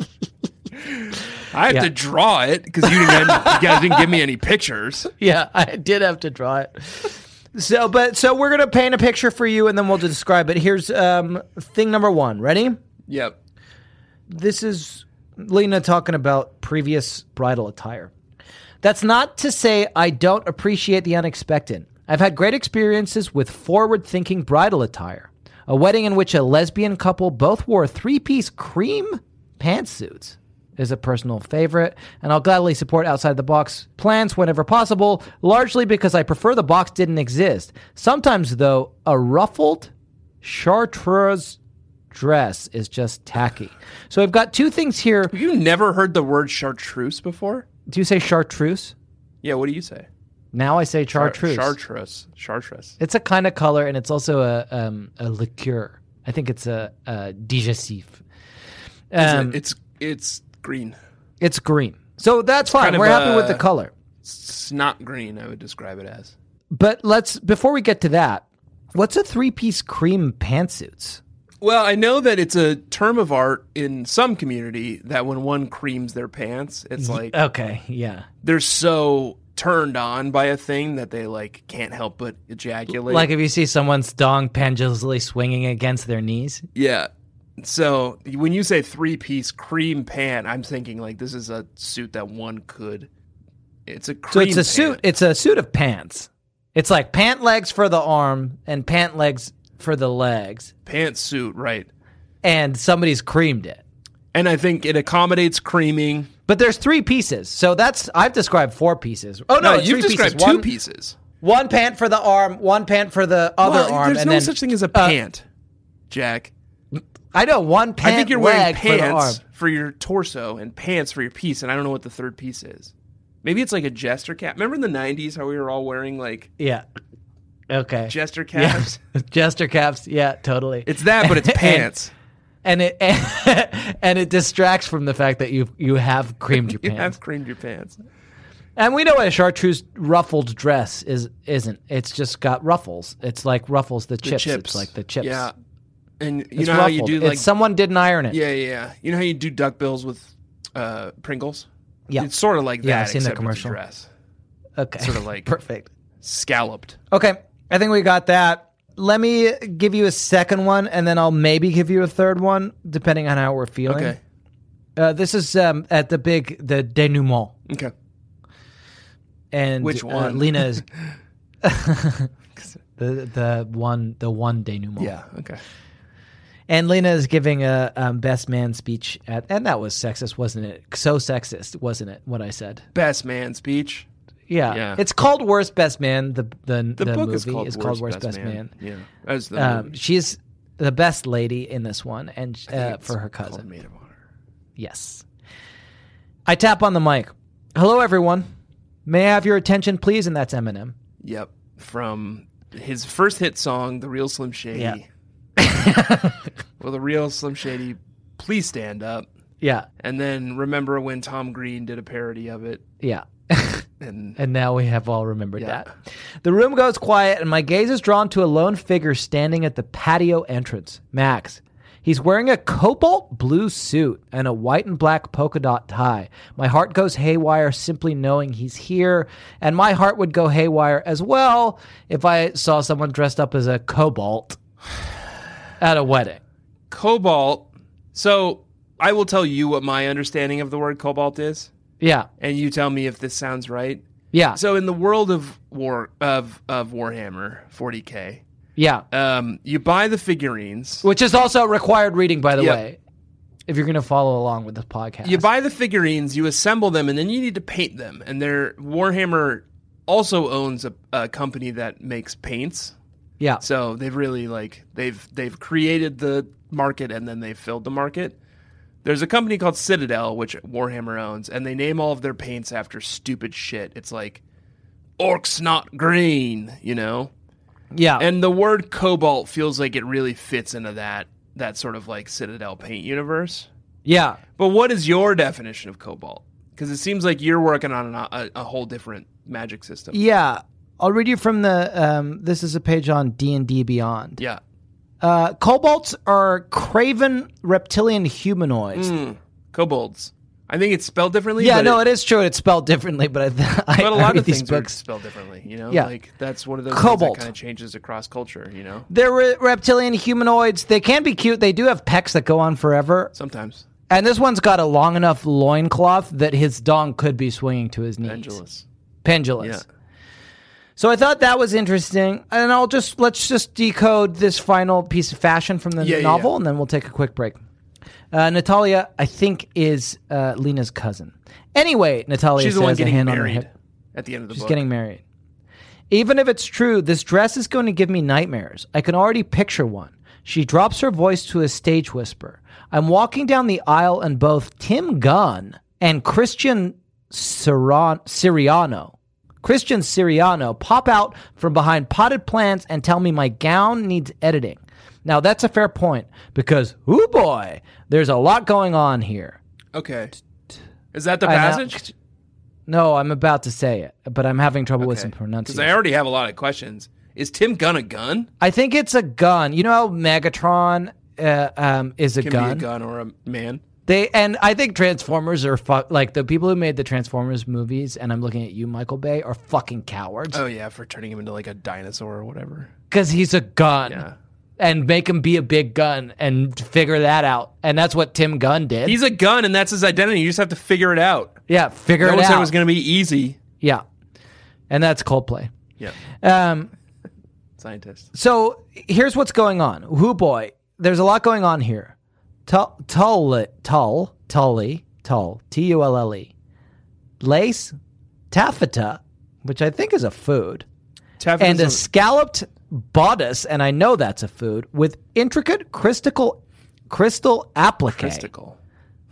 have Yeah. to draw it because you, didn't get- you guys didn't give me any pictures. Yeah, I did have to draw it. So, but so we're gonna paint a picture for you, and then we'll describe it. Here's um, thing number one. Ready? Yep. This is Lena talking about previous bridal attire. That's not to say I don't appreciate the unexpected. I've had great experiences with forward-thinking bridal attire. A wedding in which a lesbian couple both wore three-piece cream pantsuits is a personal favorite, and I'll gladly support outside-the-box plans whenever possible, largely because I prefer the box didn't exist. Sometimes, though, a ruffled chartreuse dress is just tacky. So I've got two things here. You never heard the word chartreuse before? Do you say chartreuse? Yeah, what do you say? Now I say chartreuse. Chartreuse. Chartreuse. It's a kind of color, and it's also a um, a liqueur. I think it's a, a digestif. Um, it's it's green. it's green. So that's fine. kind of We're happy a- with the color. Snot green, I would describe it as. But let's, before we get to that, what's a three-piece cream pantsuits? Well, I know that it's a term of art in some community that when one creams their pants, it's like Okay, yeah. they're so turned on by a thing that they like can't help but ejaculate. Like if you see someone's dong pendulously swinging against their knees. yeah. So when you say three piece cream pant, I'm thinking like this is a suit that one could. It's a So cream. it's a suit. pant. It's a suit of pants. It's like pant legs for the arm and pant legs for the legs, pantsuit, right? and somebody's creamed it. And I think it accommodates creaming. But there's three pieces, so that's I've described four pieces. Oh no, No, it's you've three described pieces. two one, pieces. One pant for the arm, one pant for the other Well, arm, there's and no then such thing as a uh, pant, Jack. I know one pant. I think you're wearing leg for the arm. pants for your torso and pants for your piece, and I don't know what the third piece is. Maybe it's like a jester cap. Remember in the nineties how we were all wearing like Yeah. Okay. jester caps? Yeah. Jester caps. Yeah, totally. It's that, but it's pants. And it and it distracts from the fact that you you have creamed your You pants. have creamed your pants. And we know what a chartreuse ruffled dress is isn't. It's just got ruffles. It's like ruffles the, The chips. chips. It's like the chips. Yeah. And you It's know how you ruffled. do It's like someone didn't iron it. Yeah, yeah, yeah. You know how you do duck bills with uh, Pringles? Yeah. It's sort of like that, Yeah, I've seen the except commercial. it's a dress. Okay. Sort of like- perfect. Scalloped. Okay, I think we got that. Let me give you a second one, and then I'll maybe give you a third one, depending on how we're feeling. Okay. Uh, this is um, at the big the denouement, Okay. and Which uh, one? Lena is the the one the one denouement. Yeah, okay. And Lena is giving a um, best man speech at, and that was sexist, wasn't it? So sexist, wasn't it? What I said. Best man speech. Yeah, Yeah. it's called Worst Best Man. The the, The, book movie is called, called Worst Worst Best, Man. Yeah. As the Um, movie. she's the best lady in this one, and I think uh, it's for her called cousin. Maid of Honor. Yes. I tap on the mic. Hello, everyone. May I have your attention, please? And that's Eminem. Yep. From his first hit song, The Real Slim Shady. Yeah. Well, The Real Slim Shady, Please Stand Up. Yeah, And then remember when Tom Green did a parody of it? yeah. And And now we have all remembered Yeah. that. The room goes quiet, and my gaze is drawn to a lone figure standing at the patio entrance. Max. He's wearing a cobalt blue suit and a white and black polka dot tie. My heart goes haywire simply knowing he's here, and my heart would go haywire as well if I saw someone dressed up as a cobalt at a wedding. Cobalt. So I will tell you what my understanding of the word cobalt is, Yeah, and you tell me if this sounds right. yeah, So in the world of war of of Warhammer forty K, yeah. um, you buy the figurines. Which is also required reading, by the Yep. way, if you're going to follow along with this podcast. You buy the figurines, you assemble them, and then you need to paint them. And their Warhammer also owns a, a company that makes paints. Yeah, So they've really like they've they've created the market and then they've filled the market. There's a company called Citadel, which Warhammer owns, and they name all of their paints after stupid shit. It's like Orc's not green, you know? yeah. And the word cobalt feels like it really fits into that that sort of like Citadel paint universe. yeah. But what is your definition of cobalt? Because it seems like you're working on an, a, a whole different magic system. Yeah, I'll read you from the. Um, this is a page on D and D Beyond. Yeah. Uh, kobolds are craven reptilian humanoids. Mm, kobolds. I think it's spelled differently. Yeah, but no, it, it is true. It's spelled differently, but I, I, but a I lot read of these things are books. spelled differently. You know, Yeah. like that's one of those Cobalt. things that kind of changes across culture. You know, They're re- reptilian humanoids. They can be cute. They do have pecs that go on forever. sometimes And this one's got a long enough loincloth that his dong could be swinging to his knees. pendulous. Pendulous. Yeah. So I thought that was interesting, and I'll just let's just decode this final piece of fashion from the Yeah, yeah, novel, yeah. and then we'll take a quick break. Uh, Natalia, I think, is uh, Lena's cousin. Anyway, Natalia She's says the one a getting hand on her married hip. at the end of the She's book. getting married. Even if it's true, this dress is going to give me nightmares. I can already picture one. She drops her voice to a stage whisper. I'm walking down the aisle, and both Tim Gunn and Christian Siran- Siriano Christian Siriano pop out from behind potted plants and tell me my gown needs editing. Now, that's a fair point because, oh boy, there's a lot going on here. Okay. Is that the I know- passage? No, I'm about to say it, but I'm having trouble with some Because pronunciation. I already have a lot of questions. Is Tim Gunn a gun? I think it's a gun. You know how Megatron uh, um, is a Can gun? be a gun or a man. They and I think Transformers are fu- like the people who made the Transformers movies, and I'm looking at you, Michael Bay, are fucking cowards Oh yeah, for turning him into like a dinosaur or whatever. because he's a gun. Yeah. And make him be a big gun and figure that out. And that's what Tim Gunn did. He's a gun, and that's his identity. You just have to figure it out. yeah, figure No it one out. said it was going to be easy. yeah. And that's Coldplay. Yeah, Um, scientist. so here's what's going on. Who boy, there's a lot going on here. Tull, Tull, Tull, Tully, Tull, T U L L E. Lace, taffeta, which I think is a food, Taffeta's and a a- scalloped bodice, and I know that's a food, with intricate crystal crystal applique. Christical.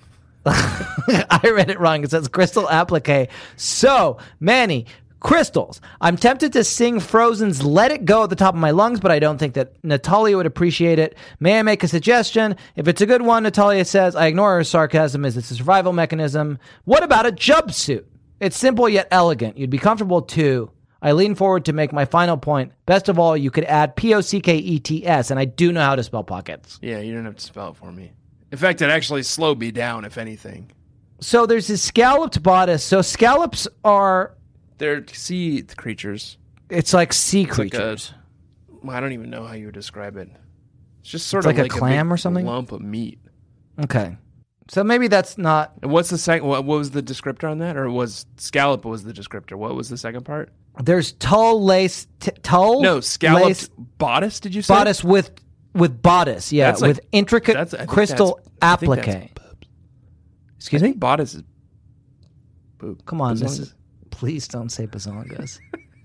I read it wrong. It says crystal applique. So, Manny, crystals. I'm tempted to sing Frozen's Let It Go at the top of my lungs, but I don't think that Natalia would appreciate it. May I make a suggestion? If it's a good one, Natalia says, I ignore her sarcasm as it's a survival mechanism. What about a jumpsuit? It's simple yet elegant. You'd be comfortable too. I lean forward to make my final point. Best of all, you could add P O C K E T S, and I do know how to spell pockets. Yeah, you don't have to spell it for me. In fact, it actually slowed me down, if anything. So there's this scalloped bodice. So scallops are... They're sea creatures. It's like sea It's like creatures. a, well, I don't even know how you would describe it. It's just sort It's of like a like clam big or something? lump of meat. Okay. So maybe that's not... And what's the second? What, what was the descriptor on that? Or was scallop was the descriptor? What was the second part? There's tulle lace... T- tulle? No, scalloped lace bodice, did you say? bodice with with bodice, yeah, That's like- with intricate that's- I think crystal that's- I think applique. that's boobs. Excuse I me? think bodice is boob. Come on, this Bazongas. is... Please don't say bazongas.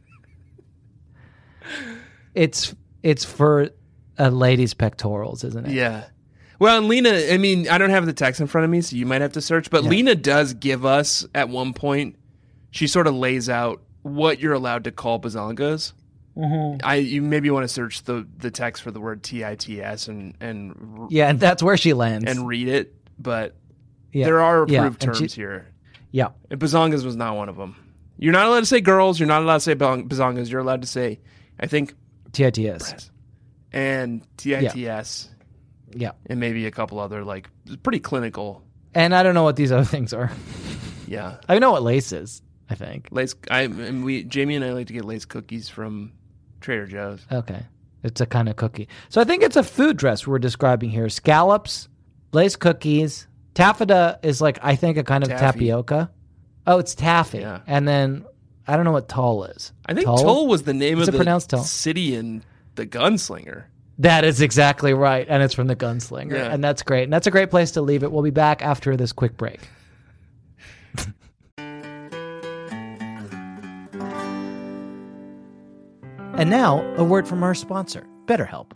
it's it's for a lady's pectorals, isn't it? Yeah. Well, and Lena, I mean, I don't have the text in front of me, so you might have to search, but Yeah. Lena does give us, at one point, she sort of lays out what you're allowed to call bazongas. Mm-hmm. I you maybe want to search the, the text for the word T I T S and and Yeah, and that's where she lands. and read it, but yeah. there are Yeah, approved and she- terms here. Yeah. And bazongas was not one of them. You're not allowed to say girls. You're not allowed to say bong- bazongas. You're allowed to say, I think, T I T S. and T I T S, Yeah. and maybe a couple other, like, pretty clinical. And I don't know what these other things are. Yeah. I know what lace is, I think. Lace, I and we Jamie and I like to get Lace cookies from Trader Joe's. Okay. It's a kind of cookie. So I think it's a food dress we're describing here. Scallops, lace cookies. Taffeta is like, I think, a kind of Taffy. tapioca. Oh, it's taffy. Yeah. And then I don't know what tulle is. I think Tulle? Tull was the name Is of it the pronounced Tull? city in The Gunslinger. That is exactly right. And it's from The Gunslinger. Yeah. And that's great. And that's a great place to leave it. We'll be back after this quick break. And now, a word from our sponsor, BetterHelp.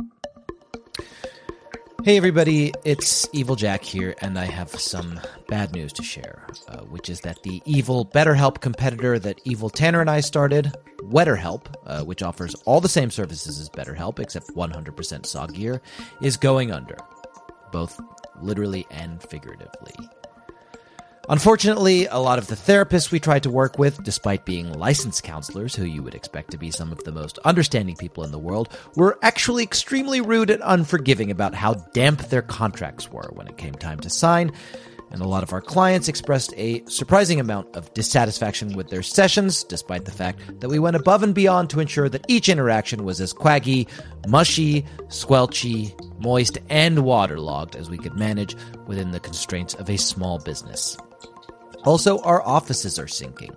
Hey everybody, it's Evil Jack here, and I have some bad news to share, uh, which is that the evil BetterHelp competitor that Evil Tanner and I started, WetterHelp, uh, which offers all the same services as BetterHelp except one hundred percent soggier, is going under, both literally and figuratively. Unfortunately, a lot of the therapists we tried to work with, despite being licensed counselors who you would expect to be some of the most understanding people in the world, were actually extremely rude and unforgiving about how damp their contracts were when it came time to sign, and a lot of our clients expressed a surprising amount of dissatisfaction with their sessions, despite the fact that we went above and beyond to ensure that each interaction was as quaggy, mushy, squelchy, moist, and waterlogged as we could manage within the constraints of a small business. Also, our offices are sinking.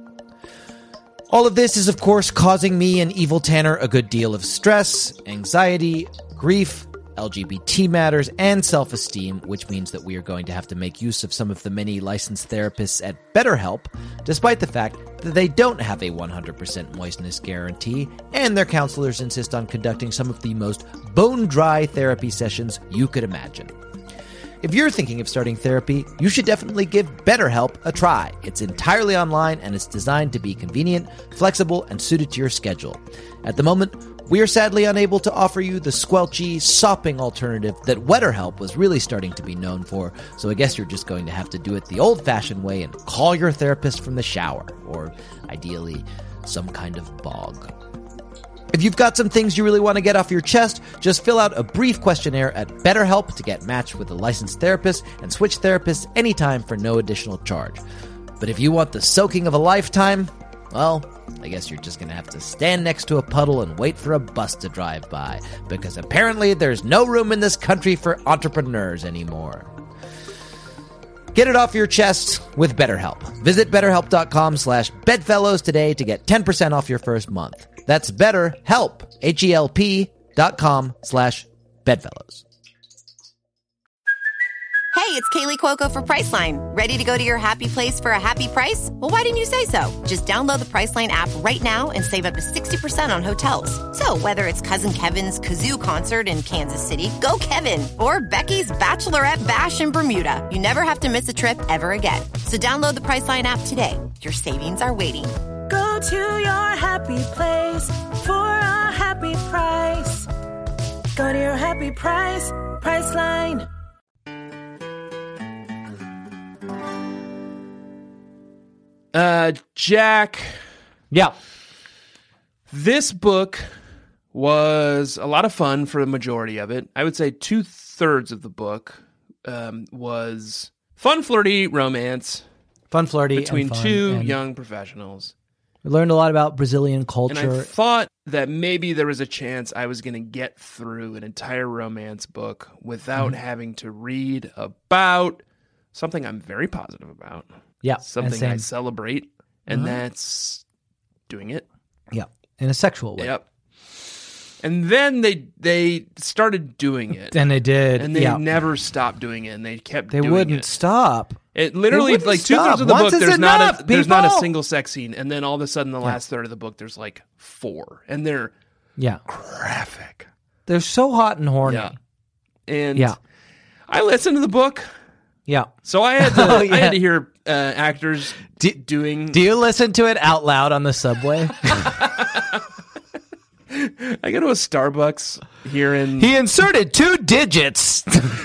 All of this is, of course, causing me and Evil Tanner a good deal of stress, anxiety, grief, L G B T matters, and self-esteem, which means that we are going to have to make use of some of the many licensed therapists at BetterHelp, despite the fact that they don't have a one hundred percent moistness guarantee, and their counselors insist on conducting some of the most bone-dry therapy sessions you could imagine. If you're thinking of starting therapy, you should definitely give BetterHelp a try. It's entirely online and it's designed to be convenient, flexible, and suited to your schedule. At the moment, we are sadly unable to offer you the squelchy, sopping alternative that WetterHelp was really starting to be known for, so I guess you're just going to have to do it the old-fashioned way and call your therapist from the shower, or ideally, some kind of bog. If you've got some things you really want to get off your chest, just fill out a brief questionnaire at BetterHelp to get matched with a licensed therapist and switch therapists anytime for no additional charge. But if you want the soaking of a lifetime, well, I guess you're just going to have to stand next to a puddle and wait for a bus to drive by, because apparently there's no room in this country for entrepreneurs anymore. Get it off your chest with BetterHelp. Visit betterhelp.com slash bedfellows today to get ten percent off your first month. That's BetterHelp, H-E-L-P dot com slash bedfellows. Hey, Hey, it's Kaylee Cuoco for Priceline. Ready to go to your happy place for a happy price? Well, why didn't you say so? Just download the Priceline app right now and save up to sixty percent on hotels. So whether it's Cousin Kevin's Kazoo Concert in Kansas City, go Kevin, or Becky's Bachelorette Bash in Bermuda, you never have to miss a trip ever again. So download the Priceline app today. Your savings are waiting. Go to your happy place for a happy price. Go to your happy price, Priceline. Uh, Jack, Yeah. this book was a lot of fun for the majority of it. I would say two thirds of the book um, was fun, flirty romance Fun, flirty, between and fun, two and young professionals. We learned a lot about Brazilian And culture. I thought that maybe there was a chance I was going to get through an entire romance book without Mm-hmm. having to read about something I'm very positive about. yeah. and Something same. I celebrate, and Uh-huh. that's doing it. Yeah. In a sexual way. Yep. And then they they started doing it. And they did. And they yeah. never stopped doing it, and they kept They doing wouldn't it. stop. It literally, wouldn't like two stop. thirds of the Once book, is there's not enough, a there's not a people. single sex scene, and then all of a sudden, the last third of the book, there's like four, and they're Yeah. graphic. They're so hot and horny. Yeah, and Yeah. I listened to the book, Yeah. so I had to Oh, I yeah. had to hear uh, actors Do- doing. Do you listen to it out loud on the subway? I go to a Starbucks here in He inserted two digits.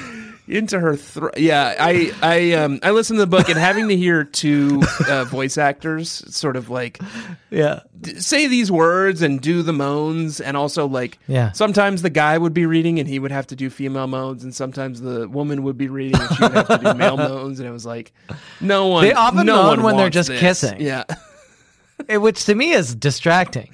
into her throat. Yeah, I I um I listened to the book, and having to hear two uh, voice actors sort of like yeah. d- say these words and do the moans, and also like Yeah. sometimes the guy would be reading and he would have to do female moans, and sometimes the woman would be reading and she would have to do male moans, and it was like no one They often no moan one when they're wants just this. kissing. Yeah. It- which to me is distracting.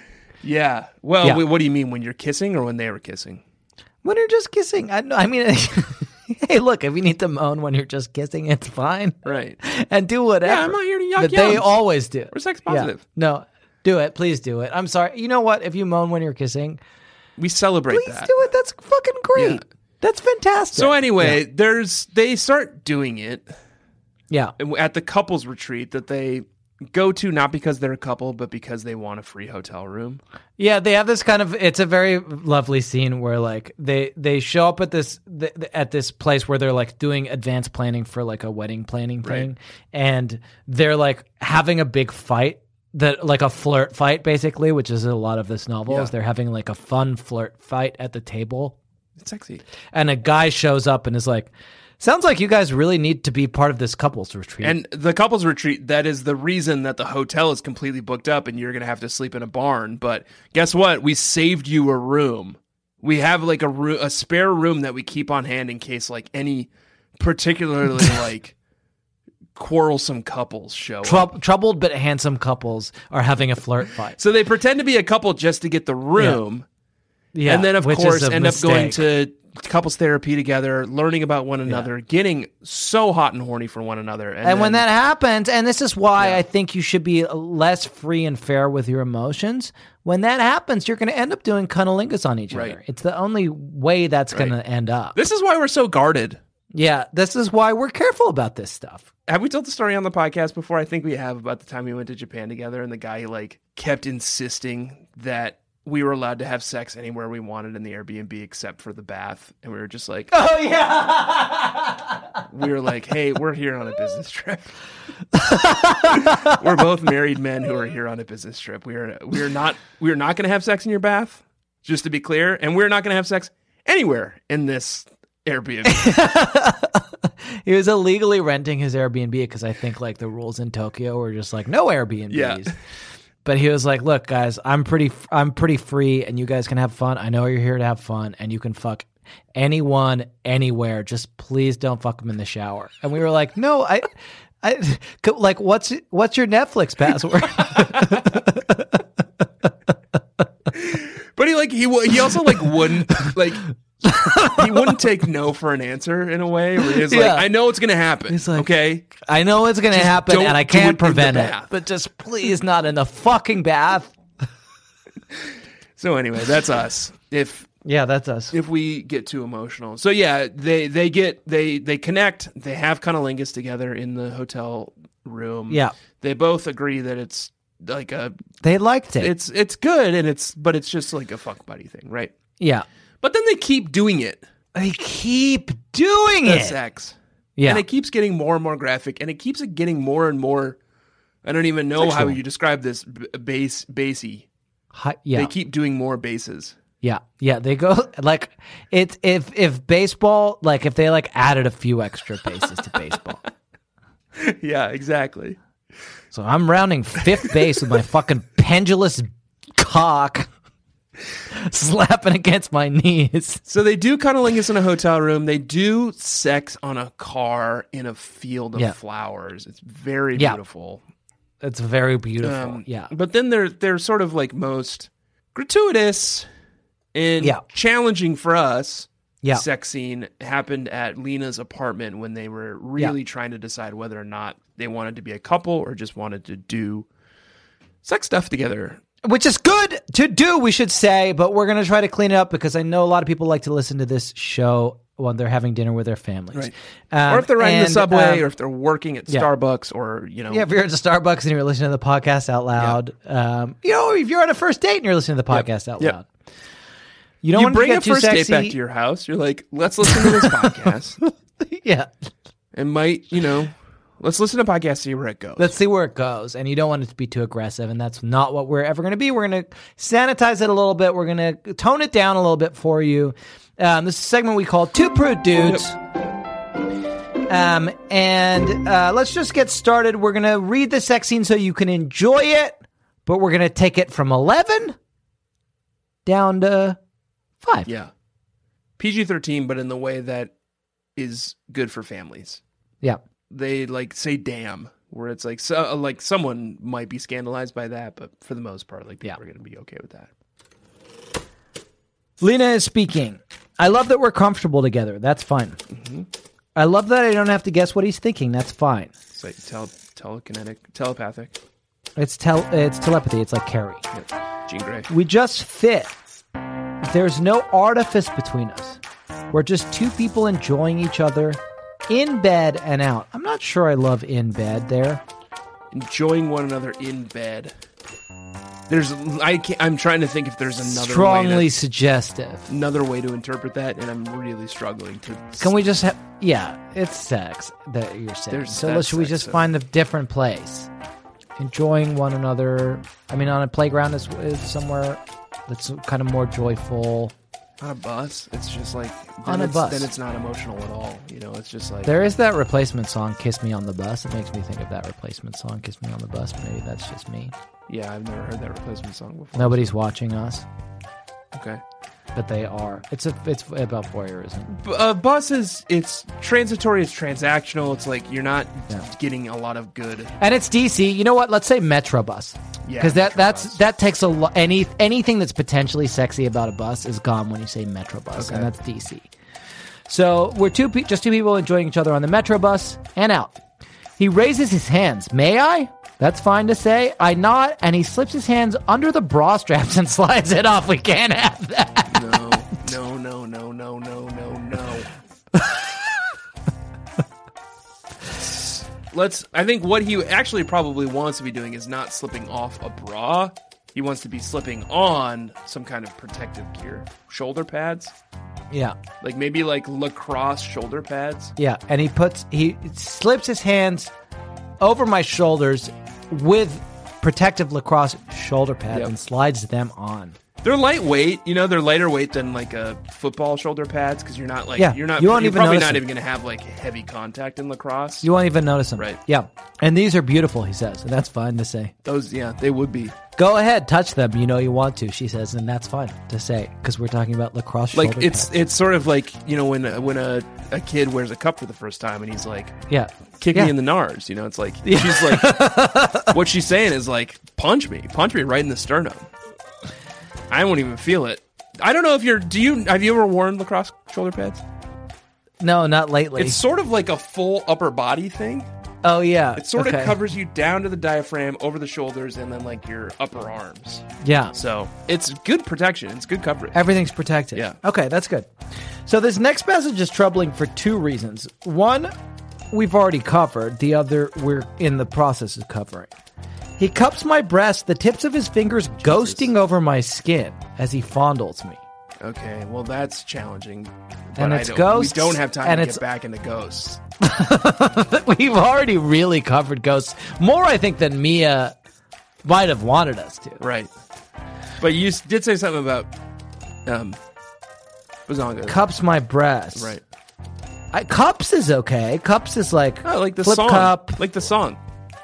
Yeah. Well, Yeah. w- what do you mean, when you're kissing or when they were kissing? When you're just kissing. I, I mean, hey, look, if you need to moan when you're just kissing, it's fine. Right. And do whatever. Yeah, I'm not here to yuck But they yums. always do. We're sex Yeah. positive. No, do it. Please do it. I'm sorry. You know what? If you moan when you're kissing, We celebrate please that. do it. That's fucking great. Yeah. That's fantastic. So anyway, there's they start doing it Yeah. at the couples retreat that they go to, not because they're a couple, but because they want a free hotel room. Yeah, they have this kind of. It's a very lovely scene where like they they show up at this th- th- at this place where they're like doing advanced planning for like a wedding planning thing, Right. and they're like having a big fight that like a flirt fight basically, which is a lot of this novel. Yeah. Is they're having like a fun flirt fight at the table, It's sexy. and a guy shows up and is like, "Sounds like you guys really need to be part of this couples retreat." And the couples retreat, that is the reason that the hotel is completely booked up and you're going to have to sleep in a barn. But guess what? We saved you a room. We have like a, ro- a spare room that we keep on hand in case like any particularly like quarrelsome couples show up. Trou- troubled but handsome couples are having a flirt fight. So they pretend to be a couple just to get the room. Yeah, and then, of which is course, a end up going mistake. to couples therapy together, learning about one another, getting so hot and horny for one another. And, And when then- that happens, and this is why Yeah. I think you should be less free and fair with your emotions. When that happens, you're going to end up doing cunnilingus on each Right. other. It's the only way that's going Right. to end up. This is why we're so guarded. Yeah, this is why we're careful about this stuff. Have we told the story on the podcast before? I think we have, about the time we went to Japan together and the guy like kept insisting that we were allowed to have sex anywhere we wanted in the Airbnb except for the bath. And we were just like, Oh, yeah. we were like, hey, we're here on a business trip. We're both married men who are here on a business trip. We are we are not we are not going to have sex in your bath, just to be clear, and we're not going to have sex anywhere in this Airbnb. He was illegally renting his Airbnb because I think like the rules in Tokyo were just like no Airbnbs. Yeah. But he was like, "Look, guys, I'm pretty, I'm pretty free, and you guys can have fun. I know you're here to have fun, and you can fuck anyone, anywhere. Just please don't fuck them in the shower." And we were like, "No, I, I, like, what's what's your Netflix password?" But he like he wa- he also like wouldn't like he wouldn't take no for an answer in a way where he's Yeah. like, I know it's gonna happen. He's like, okay, I know it's gonna Just happen, don't and I do it in can't the prevent it, bath. but just please not in the fucking bath. so anyway, that's us. If Yeah, that does. if we get too emotional. So yeah, they they get they they connect. They have cunnilingus together in the hotel room. Yeah. They both agree that it's like a They liked it. it's it's good and it's but it's just like a fuck buddy thing, right? yeah. But then they keep doing it. They keep doing The it. sex. Yeah. And it keeps getting more and more graphic and it keeps it getting more and more I don't even know how Sexual. you describe this b- base basey. Hi- yeah. They keep doing more bases. Yeah, yeah, they go like it's if if baseball like if they like added a few extra bases to baseball. Yeah, exactly. So I'm rounding fifth base with my fucking pendulous cock slapping against my knees. So they do cunnilingus in a hotel room. They do sex on a car in a field of Yeah. flowers. It's very Yeah. beautiful. It's very beautiful. Um, yeah, But then they're they're sort of like most gratuitous and Yeah. challenging for us. yeah, Sex scene happened at Lena's apartment when they were really trying to decide whether or not they wanted to be a couple or just wanted to do sex stuff together. which is good to do, we should say, but we're gonna try to clean it up because I know a lot of people like to listen to this show when they're having dinner with their families, Right. Um, or if they're riding the and, subway um, or if they're working at yeah. Starbucks or, you know. Yeah, if you're at the Starbucks and you're listening to the podcast out loud, um, you know, if you're on a first date and you're listening to the podcast out Yep. loud, you don't you want bring to a get too first sexy. date back to your house. You're like, let's listen to this podcast. Yeah, And might, you know, let's listen to podcasts, see where it goes. let's see where it goes. And you don't want it to be too aggressive, and that's not what we're ever going to be. We're going to sanitize it a little bit. We're going to tone it down a little bit for you. Um, this is a segment we call Two Prude Dudes. Um, and uh, let's just get started. We're going to read the sex scene so you can enjoy it, but we're going to take it from eleven down to five. Yeah. P G thirteen, but in the way that is good for families. Yeah. They like say damn, where it's like so like someone might be scandalized by that, but for the most part, like people Yeah. are gonna be okay with that. Lena is speaking. I love that we're comfortable together. That's fine. Mm-hmm. I love that I don't have to guess what he's thinking. That's fine. It's like tele- telekinetic, telepathic. It's tel- it's telepathy. It's like Carrie. Yeah. Jean Grey. We just fit. There's no artifice between us. We're just two people enjoying each other in bed and out. I'm not sure I love in bed there. Enjoying one another in bed. There's I can't, I'm trying to think if there's another Strongly way to, suggestive. another way to interpret that, and I'm really struggling to. Can we just have... Yeah, it's sex that you're saying. There's- so that's let's, should we sex, just so- find a different place? Enjoying one another. I mean, on a playground is, is somewhere that's kind of more joyful. On a bus, it's just like then On a it's- bus. Then it's not emotional at all. You know, it's just like There is that replacement song, Kiss Me on the Bus. It makes me think of that replacement song, Kiss Me on the Bus. Maybe that's just me. yeah. I've never heard that replacement song before. Nobody's watching us, Okay. but they are. It's a, it's about voyeurism. B- uh, bus is it's transitory. It's transactional. It's like you're not Yeah. getting a lot of good. And it's D C. You know what? Let's say Metrobus. Yeah, Because that that's Metrobus. that takes a lot. Any anything that's potentially sexy about a bus is gone when you say Metrobus, Okay. and that's D C. So we're two pe- just two people enjoying each other on the Metrobus and out. He raises his hands. May I? That's fine to say. I nod, and he slips his hands under the bra straps and slides it off. We can't have that. No, no, no, no, no, no, no, no. Let's. I think what he actually probably wants to be doing is not slipping off a bra. He wants to be slipping on some kind of protective gear, shoulder pads, Yeah, like maybe like lacrosse shoulder pads. yeah. And he puts he slips his hands over my shoulders with protective lacrosse shoulder pads Yep. and slides them on. They're lightweight, you know. They're lighter weight than like a football shoulder pads because you're not like Yeah, you're not. you won't you're even probably notice not it. even going to have like heavy contact in lacrosse. You won't even notice them. Right. Yeah. And these are beautiful, he says, and that's fine to say. Those, yeah, they would be Go ahead, touch them. You know you want to, she says, and that's fine to say because we're talking about lacrosse like shoulder it's pads. it's sort of like you know when when a, a kid wears a cup for the first time and he's like, Yeah. kick Yeah. me in the nards. You know, it's like she's like, what she's saying is like, punch me, punch me right in the sternum. I won't even feel it. I don't know if you're. Do you have you ever worn lacrosse shoulder pads? No, not lately. It's sort of like a full upper body thing. Oh yeah. It sort okay. of covers you down to the diaphragm, over the shoulders, and then like your upper arms. Yeah. So it's good protection. It's good coverage. Everything's protected. Yeah. Okay, that's good. So this next passage is troubling for two reasons. One, we've already covered. The other, we're in the process of covering. He cups my breast, the tips of his fingers ghosting over my skin as he fondles me. Okay, well that's challenging. But And I it's don't- ghosts, We don't have time and to it's- get back into ghosts. We've already really covered ghosts. More, I think, than Mia might have wanted us to. Right. But you s- did say something about um Bazonga. Cups my breast. Right. I, cups is okay. Cups is like, Oh, like the flip song. cup. Like the song.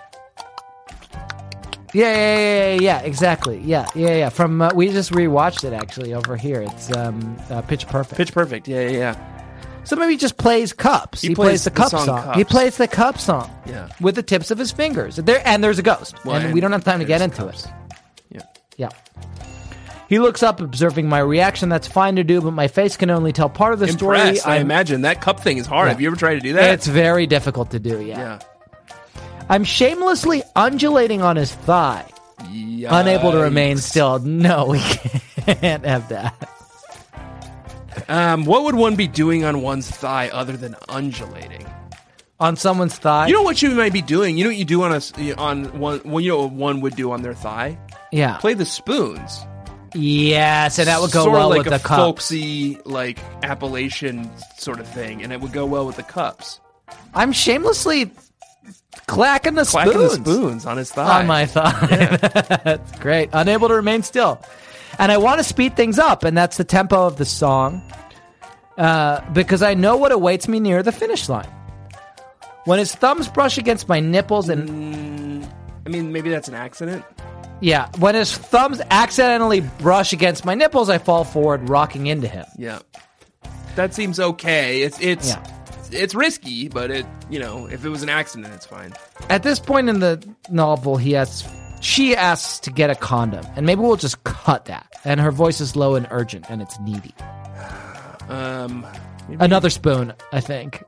Yeah, yeah, yeah, yeah, yeah, exactly. Yeah, yeah, yeah. From uh, we just rewatched it actually over here. It's um, uh, Pitch Perfect. Pitch Perfect. Yeah, yeah, yeah. So maybe he just plays cups. He He, plays plays, the the cup song song. Cups. He plays the cup song. Yeah. With the tips of his fingers. There and there's a ghost, Well, and, and we don't have time to get there's into cups. it. Yeah. Yeah. He looks up, observing my reaction. That's fine to do, but my face can only tell part of the story. Impressed, I I'm- imagine. That cup thing is hard. Yeah. Have you ever tried to do that? It's very difficult to do. Yeah. yeah. I'm shamelessly undulating on his thigh, unable to remain Yikes. still. No, we can't have that. Um, what would one be doing on one's thigh other than undulating? On someone's thigh. You know what you might be doing? You know what you do on a s- on one? Well, you know what one would do on their thigh? Yeah. Play the spoons. Yes, and that would go sort well of like with a the cups. folksy, like Appalachian sort of thing, and it would go well with the cups. I'm shamelessly clacking the Clacking spoons, the spoons on his thigh. on my thigh. That's great. Unable to remain still. And I want to speed things up, and that's the tempo of the song, uh, because I know what awaits me near the finish line. When his thumbs brush against my nipples and... I mean, maybe that's an accident. Yeah, when his thumbs accidentally brush against my nipples, I fall forward, rocking into him. Yeah, that seems okay. It's it's Yeah. it's risky, but it you know if it was an accident, it's fine. At this point in the novel, he asks, she asks to get a condom, and maybe we'll just cut that. And her voice is low and urgent, and it's needy. Um, maybe- Another spoon, I think.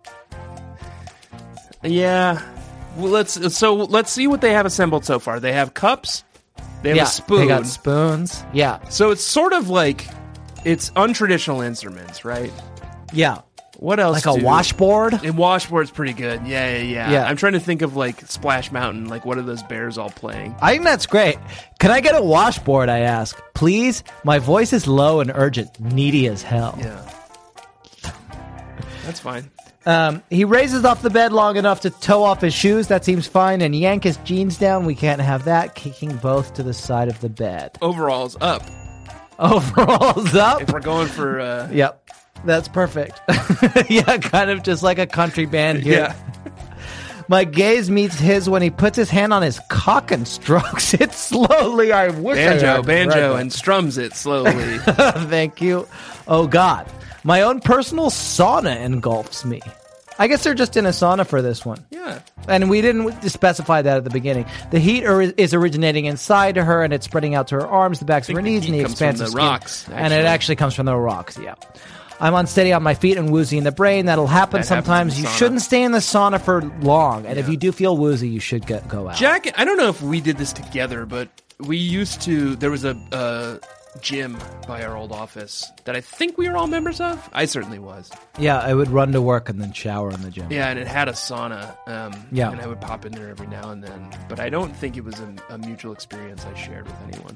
yeah. Well, let's so let's see what they have assembled so far. They have cups. They have yeah, a spoon. They got spoons. Yeah, So it's sort of like it's untraditional instruments, right? yeah. What else? Like a do- washboard. And washboard's pretty good. Yeah, yeah, yeah, Yeah. I'm trying to think of like Splash Mountain. Like, what are those bears all playing? I think that's great. Can I get a washboard? I ask. Please. My voice is low and urgent, needy as hell. Yeah, that's fine. Um, he raises off the bed long enough to toe off his shoes. That seems fine. And yank his jeans down. We can't have that. Kicking both to the side of the bed. Overalls up. Overalls up. If we're going for uh, Yep. That's perfect. Yeah, kind of just like a country band here. yeah. My gaze meets his when he puts his hand on his cock and strokes it slowly. I wish I Banjo, had banjo, read and strums it slowly. that. Thank you. Oh, God. My own personal sauna engulfs me. I guess they're just in a sauna for this one. yeah. And we didn't specify that at the beginning. The heat or- is originating inside to her, and it's spreading out to her arms, the backs of think her the knees, heat and the comes from expansive the skin. rocks, And it actually. actually comes from the rocks, yeah. I'm unsteady on my feet and woozy in the brain. That'll happen That happens sometimes. in the You sauna. shouldn't stay in the sauna for long. And if Yeah. you do feel woozy, you should get, go out. Jack, I don't know if we did this together, but we used to. There was a uh, gym by our old office that I think we were all members of. I certainly was. Yeah, I would run to work and then shower in the gym. Yeah, and it had a sauna. Um, Yeah. and I would pop in there every now and then. But I don't think it was a, a mutual experience I shared with anyone.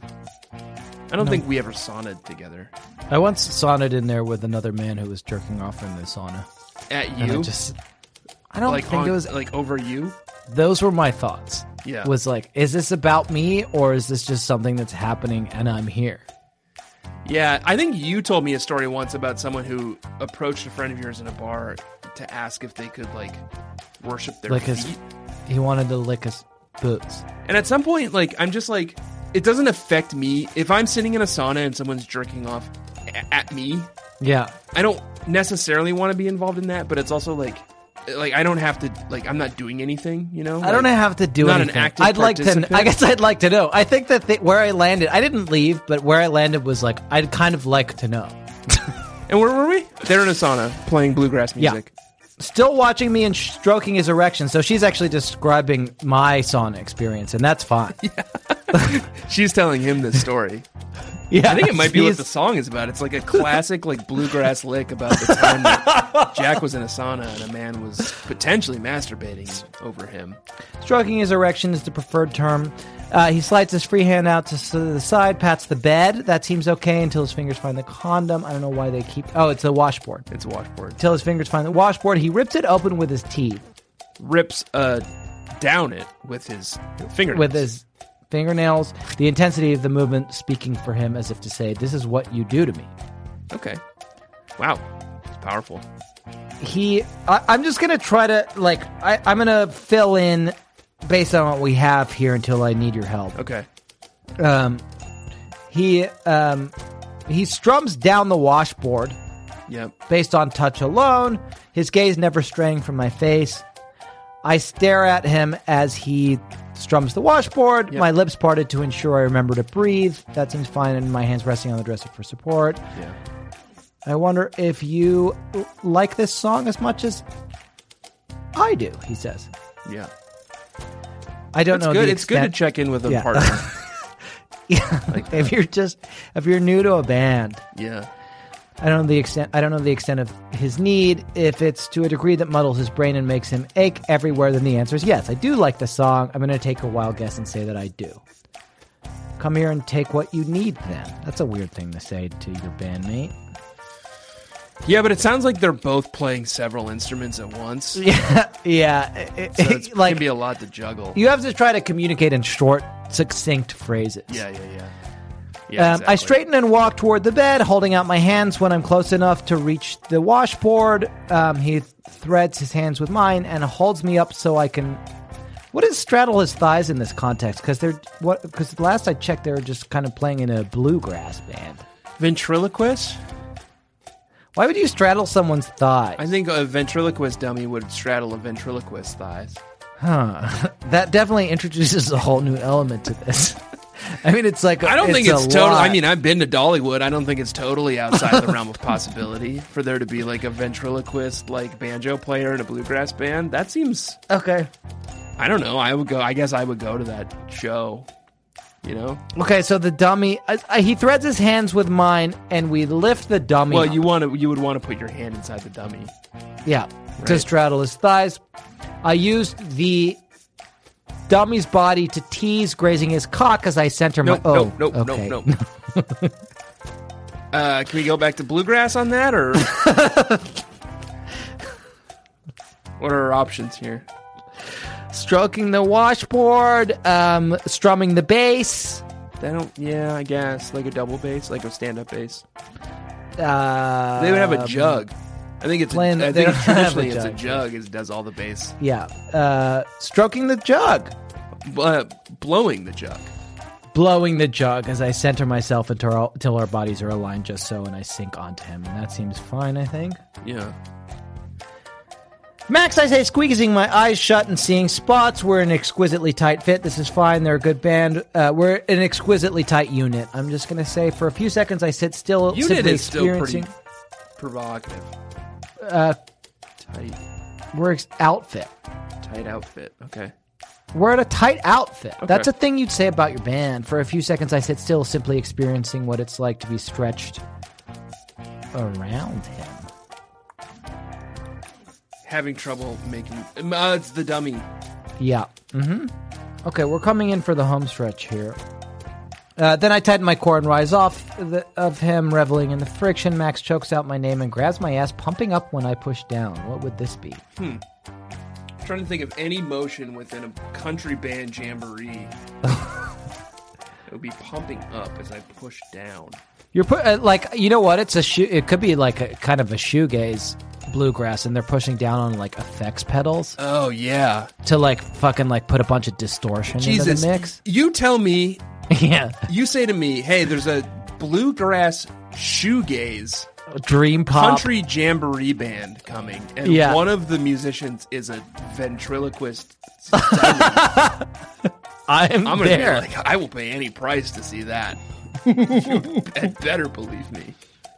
I don't No. think we ever sauna'd together. I once sauna'd in there with another man who was jerking off in the sauna. At And I you, just, I don't like think on- it was. like over you. Those were my thoughts. Yeah. Was like, is this about me or is this just something that's happening and I'm here? Yeah, I think you told me a story once about someone who approached a friend of yours in a bar to ask if they could like worship their Like feet. his, he wanted to lick his boots. And at some point, like, I'm just like, it doesn't affect me. If I'm sitting in a sauna and someone's jerking off a- at me, Yeah. I don't necessarily want to be involved in that, but it's also like, like I don't have to, like, I'm not doing anything, you know? I don't Like, have to do not an anything. active I'd like to. participant? I guess I'd like to know. I think that the, where I landed, I didn't leave, but where I landed was like I'd kind of like to know. And where were we? They're in a sauna playing bluegrass Yeah. music. Still watching me and stroking his erection. So she's actually describing my sauna experience, and that's fine. She's telling him this story. Yeah, I think it might be what he's- the song is about. It's like a classic like bluegrass lick about the time that Jack was in a sauna and a man was potentially masturbating over him. Stroking his erection is the preferred term. Uh, he slides his free hand out to s- the side, pats the bed. That seems okay until his fingers find the condom. I don't know why they keep... Oh, it's a washboard. It's a washboard. Until his fingers find the washboard, he rips it open with his teeth. Rips uh, down it with his fingernails. With his fingernails. The intensity of the movement speaking for him as if to say, this is what you do to me. Okay. Wow. It's powerful. He... I, I'm just going to try to... Like, I, I'm going to fill in based on what we have here until I need your help. Okay. Um, he um, he strums down the washboard Yep. based on touch alone, his gaze never straying from my face. I stare at him as he strums the washboard, Yep. my lips parted to ensure I remember to breathe. That seems fine, and my hands resting on the dresser for support. Yeah. I wonder if you like this song as much as I do, he says. Yeah. I don't That's know good. the It's good to extent- check in with a Yeah. partner. Yeah, if you're just if you're new to a band, Yeah. I don't know the extent. I don't know the extent of his need. If it's to a degree that muddles his brain and makes him ache everywhere, then the answer is yes. I do like the song. I'm going to take a wild guess and say that I do. Come here and take what you need. Then that's a weird thing to say to your bandmate. Yeah, but it sounds like they're both playing several instruments at once. Yeah, yeah. It- So it's like can be a lot to juggle. you have to try to communicate in short, succinct phrases. Yeah, yeah, yeah. Yeah, Um, I exactly. straighten and walk toward the bed, holding out my hands when I'm close enough to reach the washboard. Um, he threads his hands with mine and holds me up so I can. What is straddle his thighs in this context? Because they're what? Because last I checked, they were just kind of playing in a bluegrass band. Ventriloquist? Why would you straddle someone's thighs? I think a ventriloquist dummy would straddle a ventriloquist's thighs. Huh. That definitely introduces a whole new element to this. I mean, it's like I don't think a it's totally. lot. I mean, I've been to Dollywood. I don't think it's totally outside the realm of possibility for there to be like a ventriloquist, like banjo player in a bluegrass band. That seems. Okay. I don't know. I would go. I guess I would go to that show. You know. Okay, so the dummy, I, I, he threads his hands with mine, and we lift the dummy. Well, up. you want to. You would want to put your hand inside the dummy. Yeah, to Right. straddle his thighs. I used the dummy's body to tease, grazing his cock as I center Nope. my. Oh, nope. Nope. okay. Nope. Nope. uh, can we go back to bluegrass on that, or what are our options here? Stroking the washboard, um, strumming the bass. They don't. Yeah, I guess like a double bass, like a stand-up bass. Uh, They would have a jug. I think it's. playing- A, I they think don't have a traditionally it's a jug. jug. Is does all the bass. Yeah, uh, stroking the jug, Uh, blowing the jug. blowing the jug as I center myself until our, until our bodies are aligned just so, and I sink onto him, and that seems fine. I think. Yeah. Max, I say, squeezing my eyes shut and seeing spots. We're an exquisitely tight fit. This is fine. They're a good band. Uh, we're an exquisitely tight unit. I'm just going to say for a few seconds I sit still, Unit simply is still pretty experiencing. provocative. Uh, Tight, we're ex- outfit. tight outfit. Okay. We're at a tight outfit. Okay. That's a thing you'd say about your band. For a few seconds I sit still, simply experiencing what it's like to be stretched around him. Having trouble making. Uh, it's the dummy. Yeah. Mm-hmm. Okay, we're coming in for the home stretch here. Uh, then I tighten my core and rise off the, of him, reveling in the friction. Max chokes out my name and grabs my ass, pumping up when I push down. What would this be? I'm trying to think of any motion within a country band jamboree. It would be pumping up as I push down. You're put uh, like you know what? It's a shoe. It could be like a kind of a shoegaze bluegrass, and they're pushing down on like effects pedals Oh yeah, to like fucking like put a bunch of distortion Jesus! into the mix. You tell me. Yeah, You say to me, "Hey, there's a bluegrass shoegaze dream pop. country jamboree band coming, and Yeah. one of the musicians is a ventriloquist." dummy." I'm, I'm gonna there. be like, I will pay any price to see that. You bet- better believe me.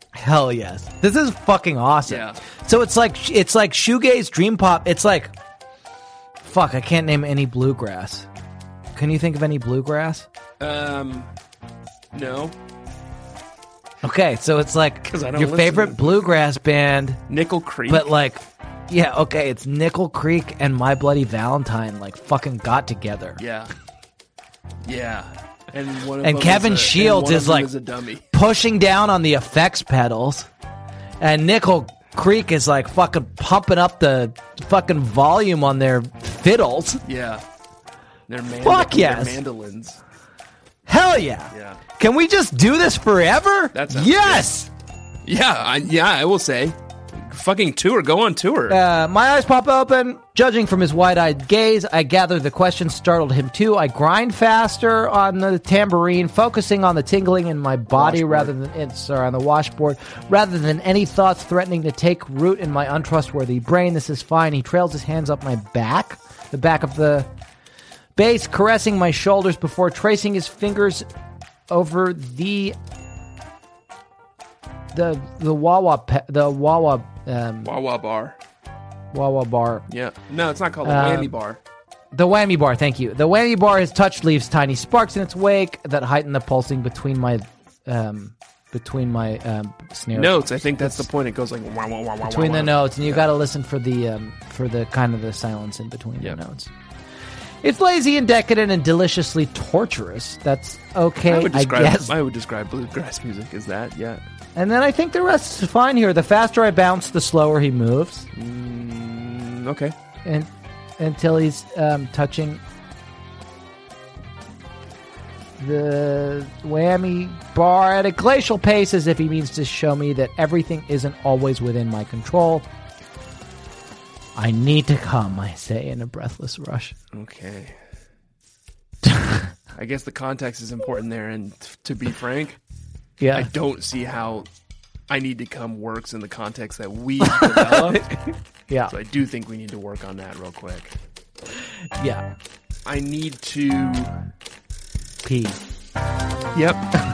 Hell yes. This is fucking awesome. Yeah. So it's like it's like shoegaze, dream pop. It's like fuck, I can't name any bluegrass. Can you think of any bluegrass? Um, no. Okay, so it's like 'Cause I don't your listen favorite to- bluegrass band, Nickel Creek. but like yeah, okay, it's Nickel Creek and My Bloody Valentine like fucking got together. yeah, yeah. And one of And them Kevin is a, Shields and one is of them like is a dummy. pushing down on the effects pedals, and Nickel Creek is like fucking pumping up the fucking volume on their fiddles. Yeah. They're mand- Fuck they're yes. mandolins. Hell yeah. Yeah. Can we just do this forever? That sounds yes. Yeah, I, yeah, I will say. Fucking tour. Go on tour. Uh, my eyes pop open. Judging from his wide-eyed gaze, I gather the question startled him too. I grind faster on the tambourine, focusing on the tingling in my body Washboard. rather than it's sorry, on the washboard, rather than any thoughts threatening to take root in my untrustworthy brain. This is fine. He trails his hands up my back, the back of the bass, caressing my shoulders before tracing his fingers over the the the Wawa pe- the Wawa um, Wawa bar. Wawa bar. Yeah. No, it's not called a Um, whammy bar. The whammy bar, thank you. The whammy bar has touched leaves tiny sparks in its wake that heighten the pulsing between my um between my um snare Notes. I think that's the point. It goes like wah, wah, wah, wah, between wah, the wah. notes, and you got to listen for the um for the kind of the silence in between Yep. the notes. It's lazy and decadent and deliciously torturous. That's okay, I would I describe. guess. I would describe bluegrass music as that. Yeah. And then I think the rest is fine here. The faster I bounce, the slower he moves, Mm, okay. and until he's um, touching the whammy bar at a glacial pace, as if he means to show me that everything isn't always within my control. I need to come, I say in a breathless rush. Okay. I guess the context is important there, and t- to be frank, Yeah. I don't see how I Need to Come works in the context that we developed. yeah. So I do think we need to work on that real quick. Yeah. I need to. P. Yep.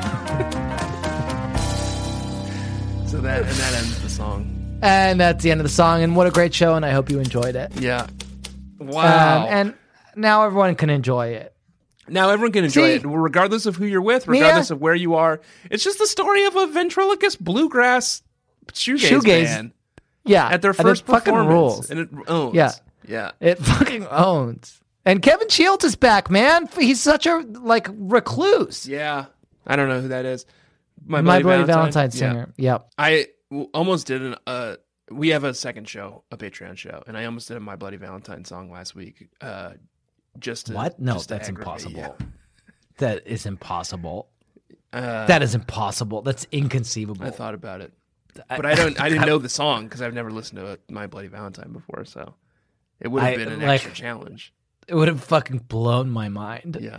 So that and that ends the song. And that's the end of the song, and what a great show, and I hope you enjoyed it. Yeah. Wow. Um, and now everyone can enjoy it. Now everyone can enjoy See- it, regardless of who you're with, regardless Yeah. of where you are. It's just the story of a ventriloquist bluegrass shoegaze, Shoegaze. band Yeah. at their and it first fucking performance, rules. and it owns. Yeah. Yeah. It fucking owns. And Kevin Shields is back, man. He's such a like recluse. Yeah. I don't know who that is. My, My Bloody Bloody Valentine, Yeah. singer. Yep. I w- almost did an. Uh, we have a second show, a Patreon show, and I almost did a My Bloody Valentine song last week. Uh, just to, What? No, just to that's aggravate impossible. you. That is impossible. Uh, That is impossible. That's inconceivable. I thought about it, but I don't. I didn't know the song because I've never listened to My Bloody Valentine before, so it would have I- been an like- extra challenge. It would have fucking blown my mind. Yeah.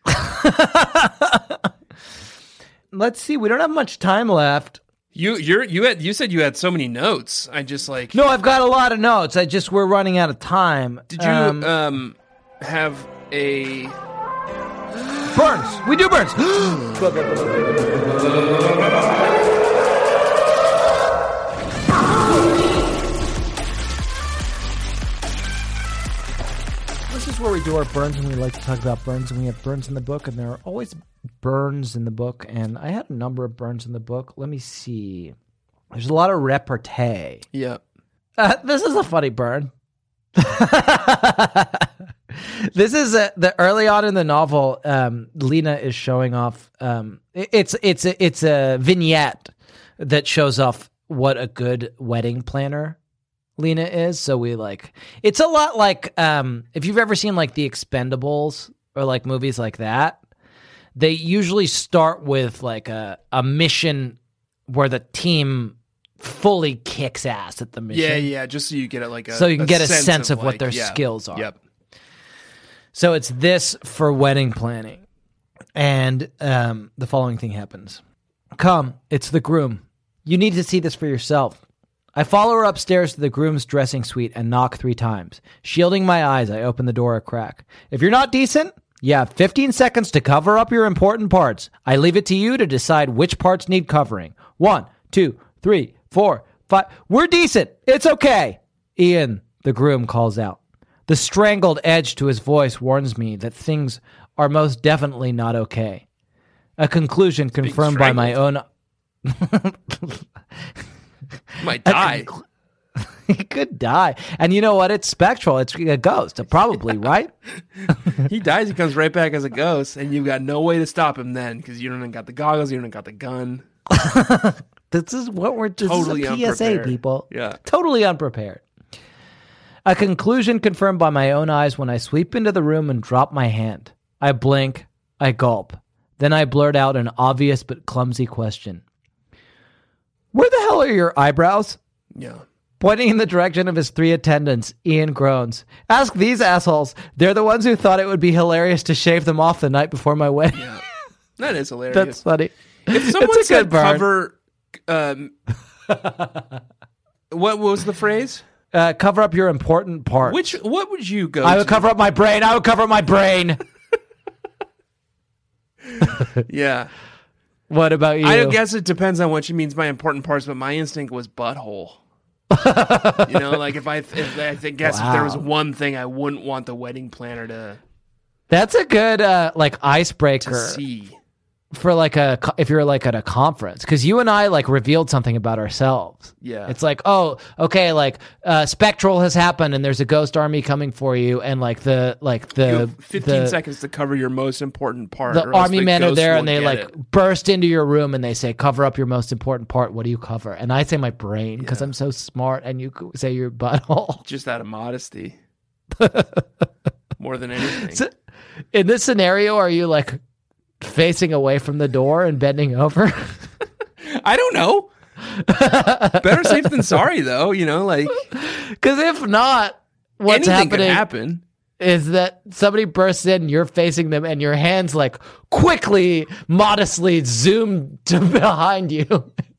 Let's see. We don't have much time left. You you're you had you said you had so many notes. I just like No, I've got a lot of notes. I just we're running out of time. Did you Um, um, have a Burns? We do Burns. This is where we do our burns, and we like to talk about burns, and we have burns in the book, and there are always burns in the book, and I had a number of burns in the book. Let me see. There's a lot of repartee. yeah? Uh, this is a funny burn. This is a, the early on in the novel. Um, Lena is showing off. Um, it- it's it's a, it's a vignette that shows off what a good wedding planner Lena is. So we like it's a lot like um, if you've ever seen like The Expendables or like movies like that. They usually start with like a a mission where the team fully kicks ass at the mission. Yeah, yeah. Just so you get it like a So you can get a sense of what like, their yeah. skills are. Yep. So it's this for wedding planning. And um, the following thing happens. Come, it's the groom. You need to see this for yourself. I follow her upstairs to the groom's dressing suite and knock three times. Shielding my eyes, I open the door a crack. If you're not decent, you have fifteen seconds to cover up your important parts. I leave it to you to decide which parts need covering. One, two, three, four, five. We're decent. It's okay. Ian, the groom, calls out. The strangled edge to his voice warns me that things are most definitely not okay. A conclusion confirmed by my own... Might die. He could die. And you know what? It's spectral. It's a ghost, probably, right? He dies, he comes right back as a ghost, and you've got no way to stop him then, because you don't got the goggles, you don't got the gun. This is what we're... This Totally is a P S A, unprepared. people. Yeah. Totally unprepared. A conclusion confirmed by my own eyes when I sweep into the room and drop my hand. I blink. I gulp. Then I blurt out an obvious but clumsy question. Where the hell are your eyebrows? Yeah. Pointing in the direction of his three attendants, Ian groans. Ask these assholes. They're the ones who thought it would be hilarious to shave them off the night before my wedding. Yeah. That is hilarious. That's funny. If someone It's a said good burn. cover... Um, what was the phrase? Uh, cover up your important part. Which What would you go I would to? cover up my brain. I would cover up my brain. Yeah. What about you? I guess it depends on what she means by important parts, but my instinct was butthole. You know, like if I, if I think, guess if there was Wow. one thing I wouldn't want the wedding planner to, That's a good uh, like icebreaker. to see. For like a co- if you're like at a conference, because you and I like revealed something about ourselves. Yeah. It's like, oh, okay, like uh spectral has happened and there's a ghost army coming for you, and like the like the You have fifteen the, seconds to cover your most important part. the or else army the men are ghost there will and they get like it. burst into your room and they say, cover up your most important part. What do you cover? And I say my brain because Yeah. I'm so smart, and you c- say your butthole. Just out of modesty. More than anything. So, in this scenario, are you like facing away from the door and bending over? I don't know. Better safe than sorry, though. You know, like Because if not, what's anything could happening happen. is that somebody bursts in, you're facing them, and your hands like quickly, modestly zoom to behind you.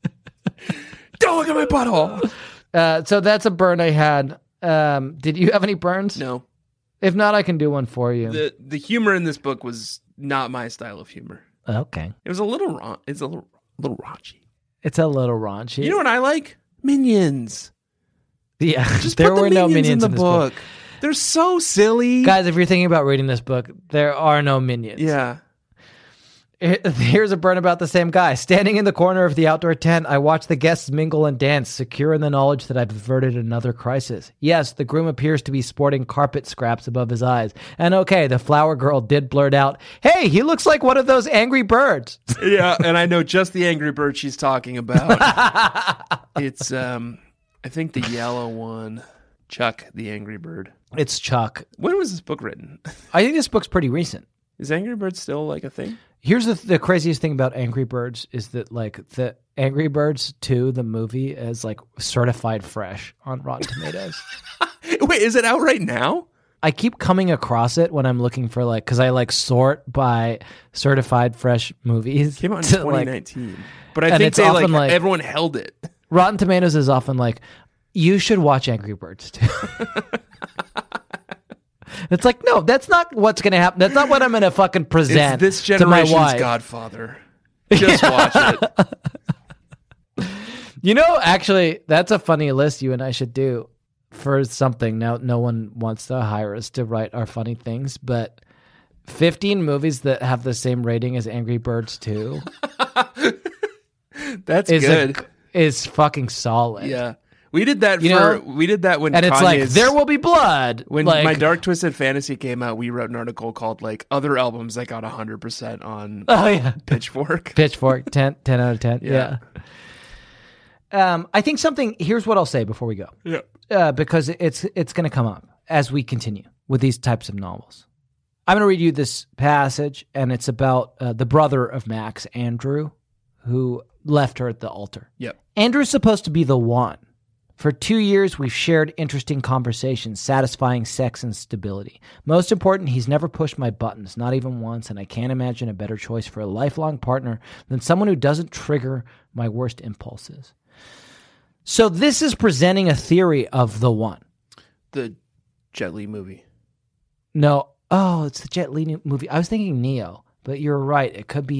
Don't look at my butthole. Uh, so that's a burn I had. Um, did you have any burns? No, If not, I can do one for you. the the humor in this book was not my style of humor. Okay. It was a little raun- It's a little, little raunchy. It's a little raunchy. You know what I like? Minions. Yeah. Just there put the were no minions minions in the this book. book. They're so silly. Guys, if you're thinking about reading this book, there are no minions. Yeah. Here's a burn about the same guy. Standing in the corner of the outdoor tent, I watch the guests mingle and dance, secure in the knowledge that I've averted another crisis. Yes, the groom appears to be sporting carpet scraps above his eyes. And okay, the flower girl did blurt out, "Hey, he looks like one of those angry birds." Yeah, and I know just the Angry Bird she's talking about. It's, um, I think the yellow one. Chuck, the Angry Bird. It's Chuck. When was this book written? I think this book's pretty recent. Is Angry Bird still like a thing? Here's the, the craziest thing about Angry Birds is that like the Angry Birds two, the movie, is like certified fresh on Rotten Tomatoes. Wait, is it out right now? I keep coming across it when I'm looking for like, because I like sort by certified fresh movies. Came out in to, twenty like- nineteen. But I and think it's they like, often like- everyone held it. Rotten Tomatoes is often like, you should watch Angry Birds too. It's like, no, that's not what's going to happen. That's not what I'm going to fucking present It's this to my generation's wife. Godfather. Just watch it. You know, actually, that's a funny list you and I should do for something. Now, no one wants to hire us to write our funny things, but fifteen movies that have the same rating as Angry Birds two That's is good. a, is fucking solid. Yeah. We did that You for know? we did that when And it's like, Kanye's- there will be blood. when like, my Dark Twisted Fantasy came out, we wrote an article called like other albums that got one hundred percent on oh yeah, Pitchfork. Pitchfork, ten, ten out of ten. Yeah. Yeah. Um, I think something. Here's what I'll say before we go, Yeah. uh, because it's it's going to come up as we continue with these types of novels. I'm going to read you this passage, and it's about uh, the brother of Max, Andrew, who left her at the altar. Yep. Andrew's supposed to be the one. For two years, we've shared interesting conversations, satisfying sex and stability. Most important, he's never pushed my buttons, not even once, and I can't imagine a better choice for a lifelong partner than someone who doesn't trigger my worst impulses. So this is presenting a theory of the one. The Jet Li movie. No, oh, it's the Jet Li movie. I was thinking Neo, but you're right. It could be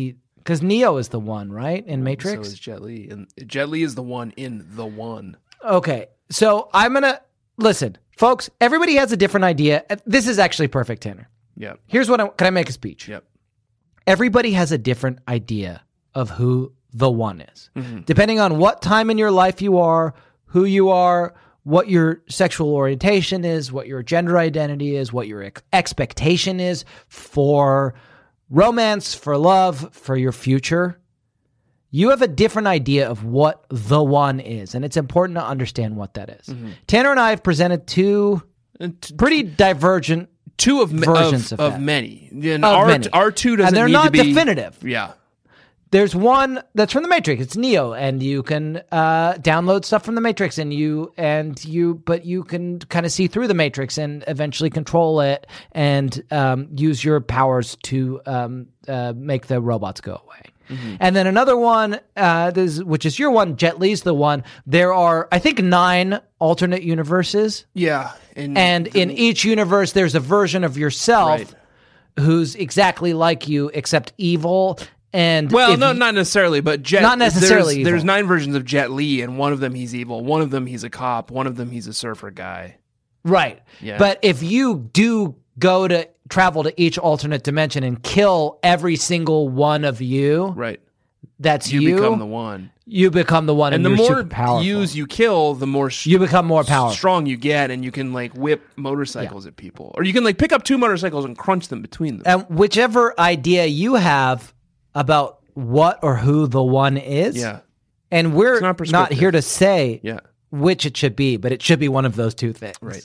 Because Neo is the one, right? In Matrix? So is Jet Li. And Jet Li is the one in The One. Okay. So I'm going to, listen, folks, everybody has a different idea. This is actually perfect, Tanner. Yep. Here's what I, can I make a speech? Yep. Everybody has a different idea of who the one is. Mm-hmm. Depending on what time in your life you are, who you are, what your sexual orientation is, what your gender identity is, what your ex- expectation is for romance, for love, for your future. You have a different idea of what the one is, and it's important to understand what that is. Mm-hmm. Tanner and I have presented two pretty divergent Two of, versions of, of, of that. many. And Of our, many. our two doesn't And they're need not to be definitive. Yeah. There's one that's from the Matrix. It's Neo, and you can uh, download stuff from the Matrix, and you and you, but you can kind of see through the Matrix and eventually control it and um, use your powers to um, uh, make the robots go away. Mm-hmm. And then another one, uh, this, which is your one, Jet Li's the one. There are, I think, nine alternate universes, Yeah. And, and in each universe, there's a version of yourself Right. who's exactly like you, except evil. And Well, if no, you- not necessarily, but Jet. Not necessarily There's, evil. there's nine versions of Jet Li, and one of them he's evil. One of them he's a cop. One of them he's a surfer guy. Right. Yeah. But if you do go to travel to each alternate dimension and kill every single one of you, Right. that's You, you. become the one. You become the one, and, And the you're more super powerful. use you kill, the more sh- you become more powerful. strong you get, and you can like whip motorcycles at people, or you can like pick up two motorcycles and crunch them between them. And whichever idea you have about what or who the one is, Yeah. and we're It's not not, prescriptive. here to say Yeah. which it should be, but it should be one of those two things. Right.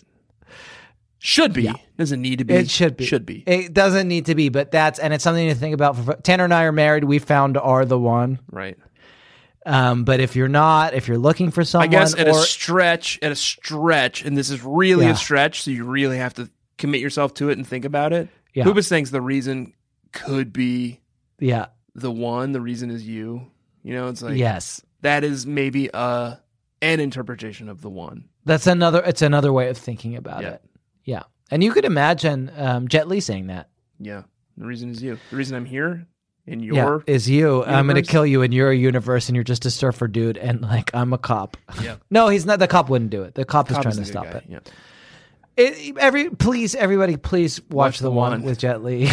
Should be. Doesn't need to be. It should be. Should be. It doesn't need to be, but that's, and it's something to think about. For, Tanner and I are married. We found our the one. Right. Um, but if you're not, if you're looking for someone, I guess at or, a stretch, at a stretch, and this is really Yeah. a stretch, so you really have to commit yourself to it and think about it. Yeah. Hubis thinks the reason could be yeah, the one. The reason is you. You know, it's like yes, that is maybe a an interpretation of the one. that's another. It's another way of thinking about Yeah. it. Yeah, and you could imagine um, Jet Li saying that. Yeah, the reason is you. The reason I'm here in Yeah, your is you. I'm going to universe? kill you in your universe, and you're just a surfer dude, and like I'm a cop. Yeah. No, he's not. The cop wouldn't do it. The cop, Cop is trying is to a good stop guy, it. Yeah. it. Every please, everybody, please watch, Watch the, The one One. with Jet Li.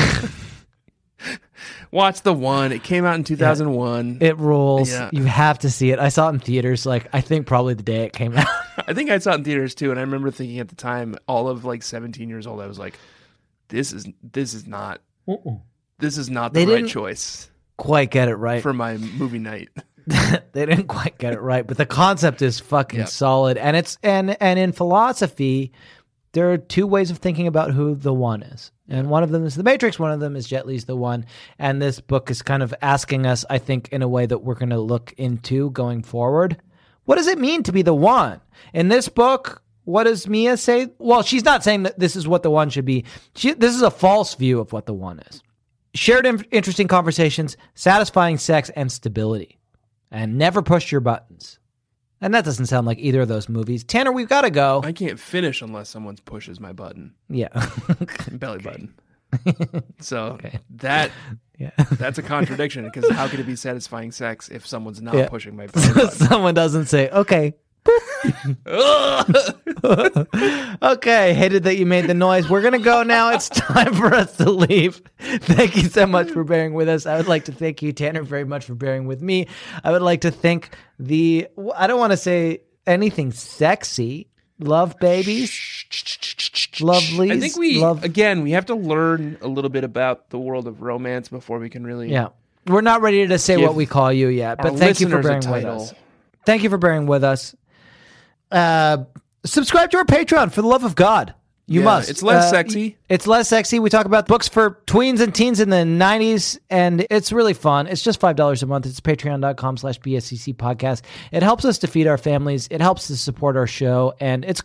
Watch the one. It came out in two thousand one. It rules. Yeah. You have to see it. I saw it in theaters. Like I think probably the day it came out. I think I saw it in theaters too, and I remember thinking at the time, all of like seventeen years old, I was like, "This is this is not this is not the They right didn't- choice Quite get it right. for my movie night." They didn't quite get it right, but the concept is fucking Yep. solid. And it's and and in philosophy, there are two ways of thinking about who the one is. And one of them is the Matrix, one of them is Jet Li's the one. And this book is kind of asking us, I think, in a way that we're going to look into going forward. What does it mean to be the one? In this book, what does Mia say? Well, she's not saying that this is what the one should be. She, this is a false view of what the one is. Shared in- interesting conversations, satisfying sex, and stability. And never push your buttons. And that doesn't sound like either of those movies. Tanner, we've got to go. I can't finish unless someone pushes my button, Yeah. belly button. So Okay. that Yeah. that's a contradiction, because how could it be satisfying sex if someone's not Yeah. pushing my belly button? Someone doesn't say, okay. Okay, hated that you made the noise. We're going to go now. It's time for us to leave. Thank you so much for bearing with us. I would like to thank you, Tanner, very much for bearing with me. I would like to thank the, I don't want to say anything sexy. Love babies. Lovelies. I think we Love, again we have to learn a little bit about the world of romance before we can really yeah. We're not ready to say Give what we call you yet, our but thank you for listeners a bearing with title. us. Thank you for bearing with us. Uh, subscribe to our Patreon for the love of God. You Yeah, must. it's less Uh, sexy. It's less sexy. We talk about books for tweens and teens in the nineties, and it's really fun. It's just five dollars a month. It's patreon.com slash BSCC podcast. It helps us to feed our families. It helps to support our show, and it's good.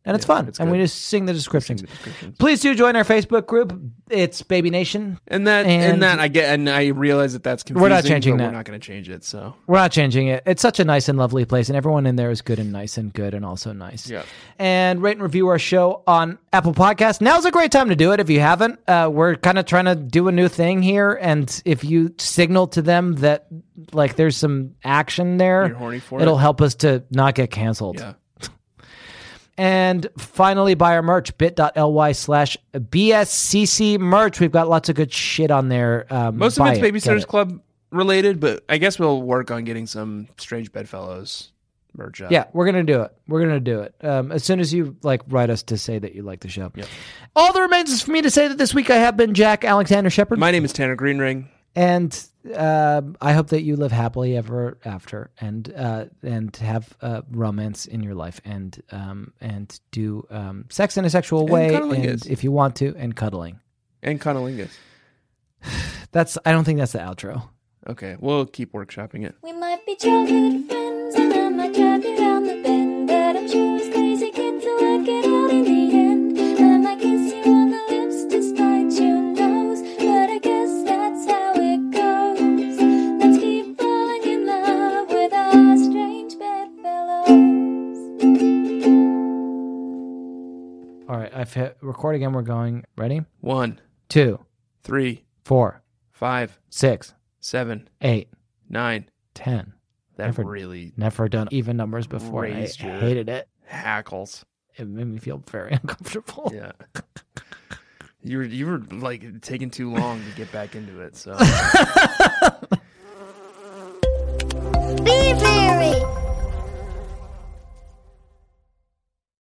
and it's Yeah, fun. it's and we good. just sing the descriptions. the descriptions. Please do join our Facebook group. It's Baby Nation. And that And- and, that I get, and I realize that that's confusing. We're not changing but that. We're not going to change it. So We're not changing it. It's such a nice and lovely place, and everyone in there is good and nice and good and also nice. Yeah. And rate and review our show on Apple Podcasts. Now's a great time to do it if you haven't. Uh, we're kind of trying to do a new thing here, and if you signal to them that like there's some action there, You're horny for it'll it? help us to not get canceled. yeah, And finally, buy our merch, bit.ly slash BSCC merch. We've got lots of good shit on there. Um, most of buy it's it, get Babysitters it. Club related, but I guess we'll work on getting some Strange Bedfellows merch up. Yeah, we're gonna do it. We're gonna do it um, as soon as you like write us to say that you like the show. All that remains is for me to say that this week I have been Jack Alexander Shepard, My name is Tanner Greenring. and uh, I hope that you live happily ever after, and uh, and have uh, romance in your life, and um, and do um, sex in a sexual way, and cunnilingus. if you want to, and cuddling. And Cunnilingus. That's I don't think that's the outro. Okay, we'll keep workshopping it. We might be childhood friends, and I might drive you round the bend, but I'm sure as crazy kids will work it out in the end. I might kiss you on the lips despite your nose, but I guess that's how it goes. Let's keep falling in love with our strange bedfellows. All right, I've hit record again. We're going. Ready? One, Two, three, four, five, six, seven, eight, nine. ten. That Never- really Never done even numbers before. and I Raised your- hated it. hackles. It made me feel very uncomfortable. Yeah. You were you were like taking too long to get back into it. So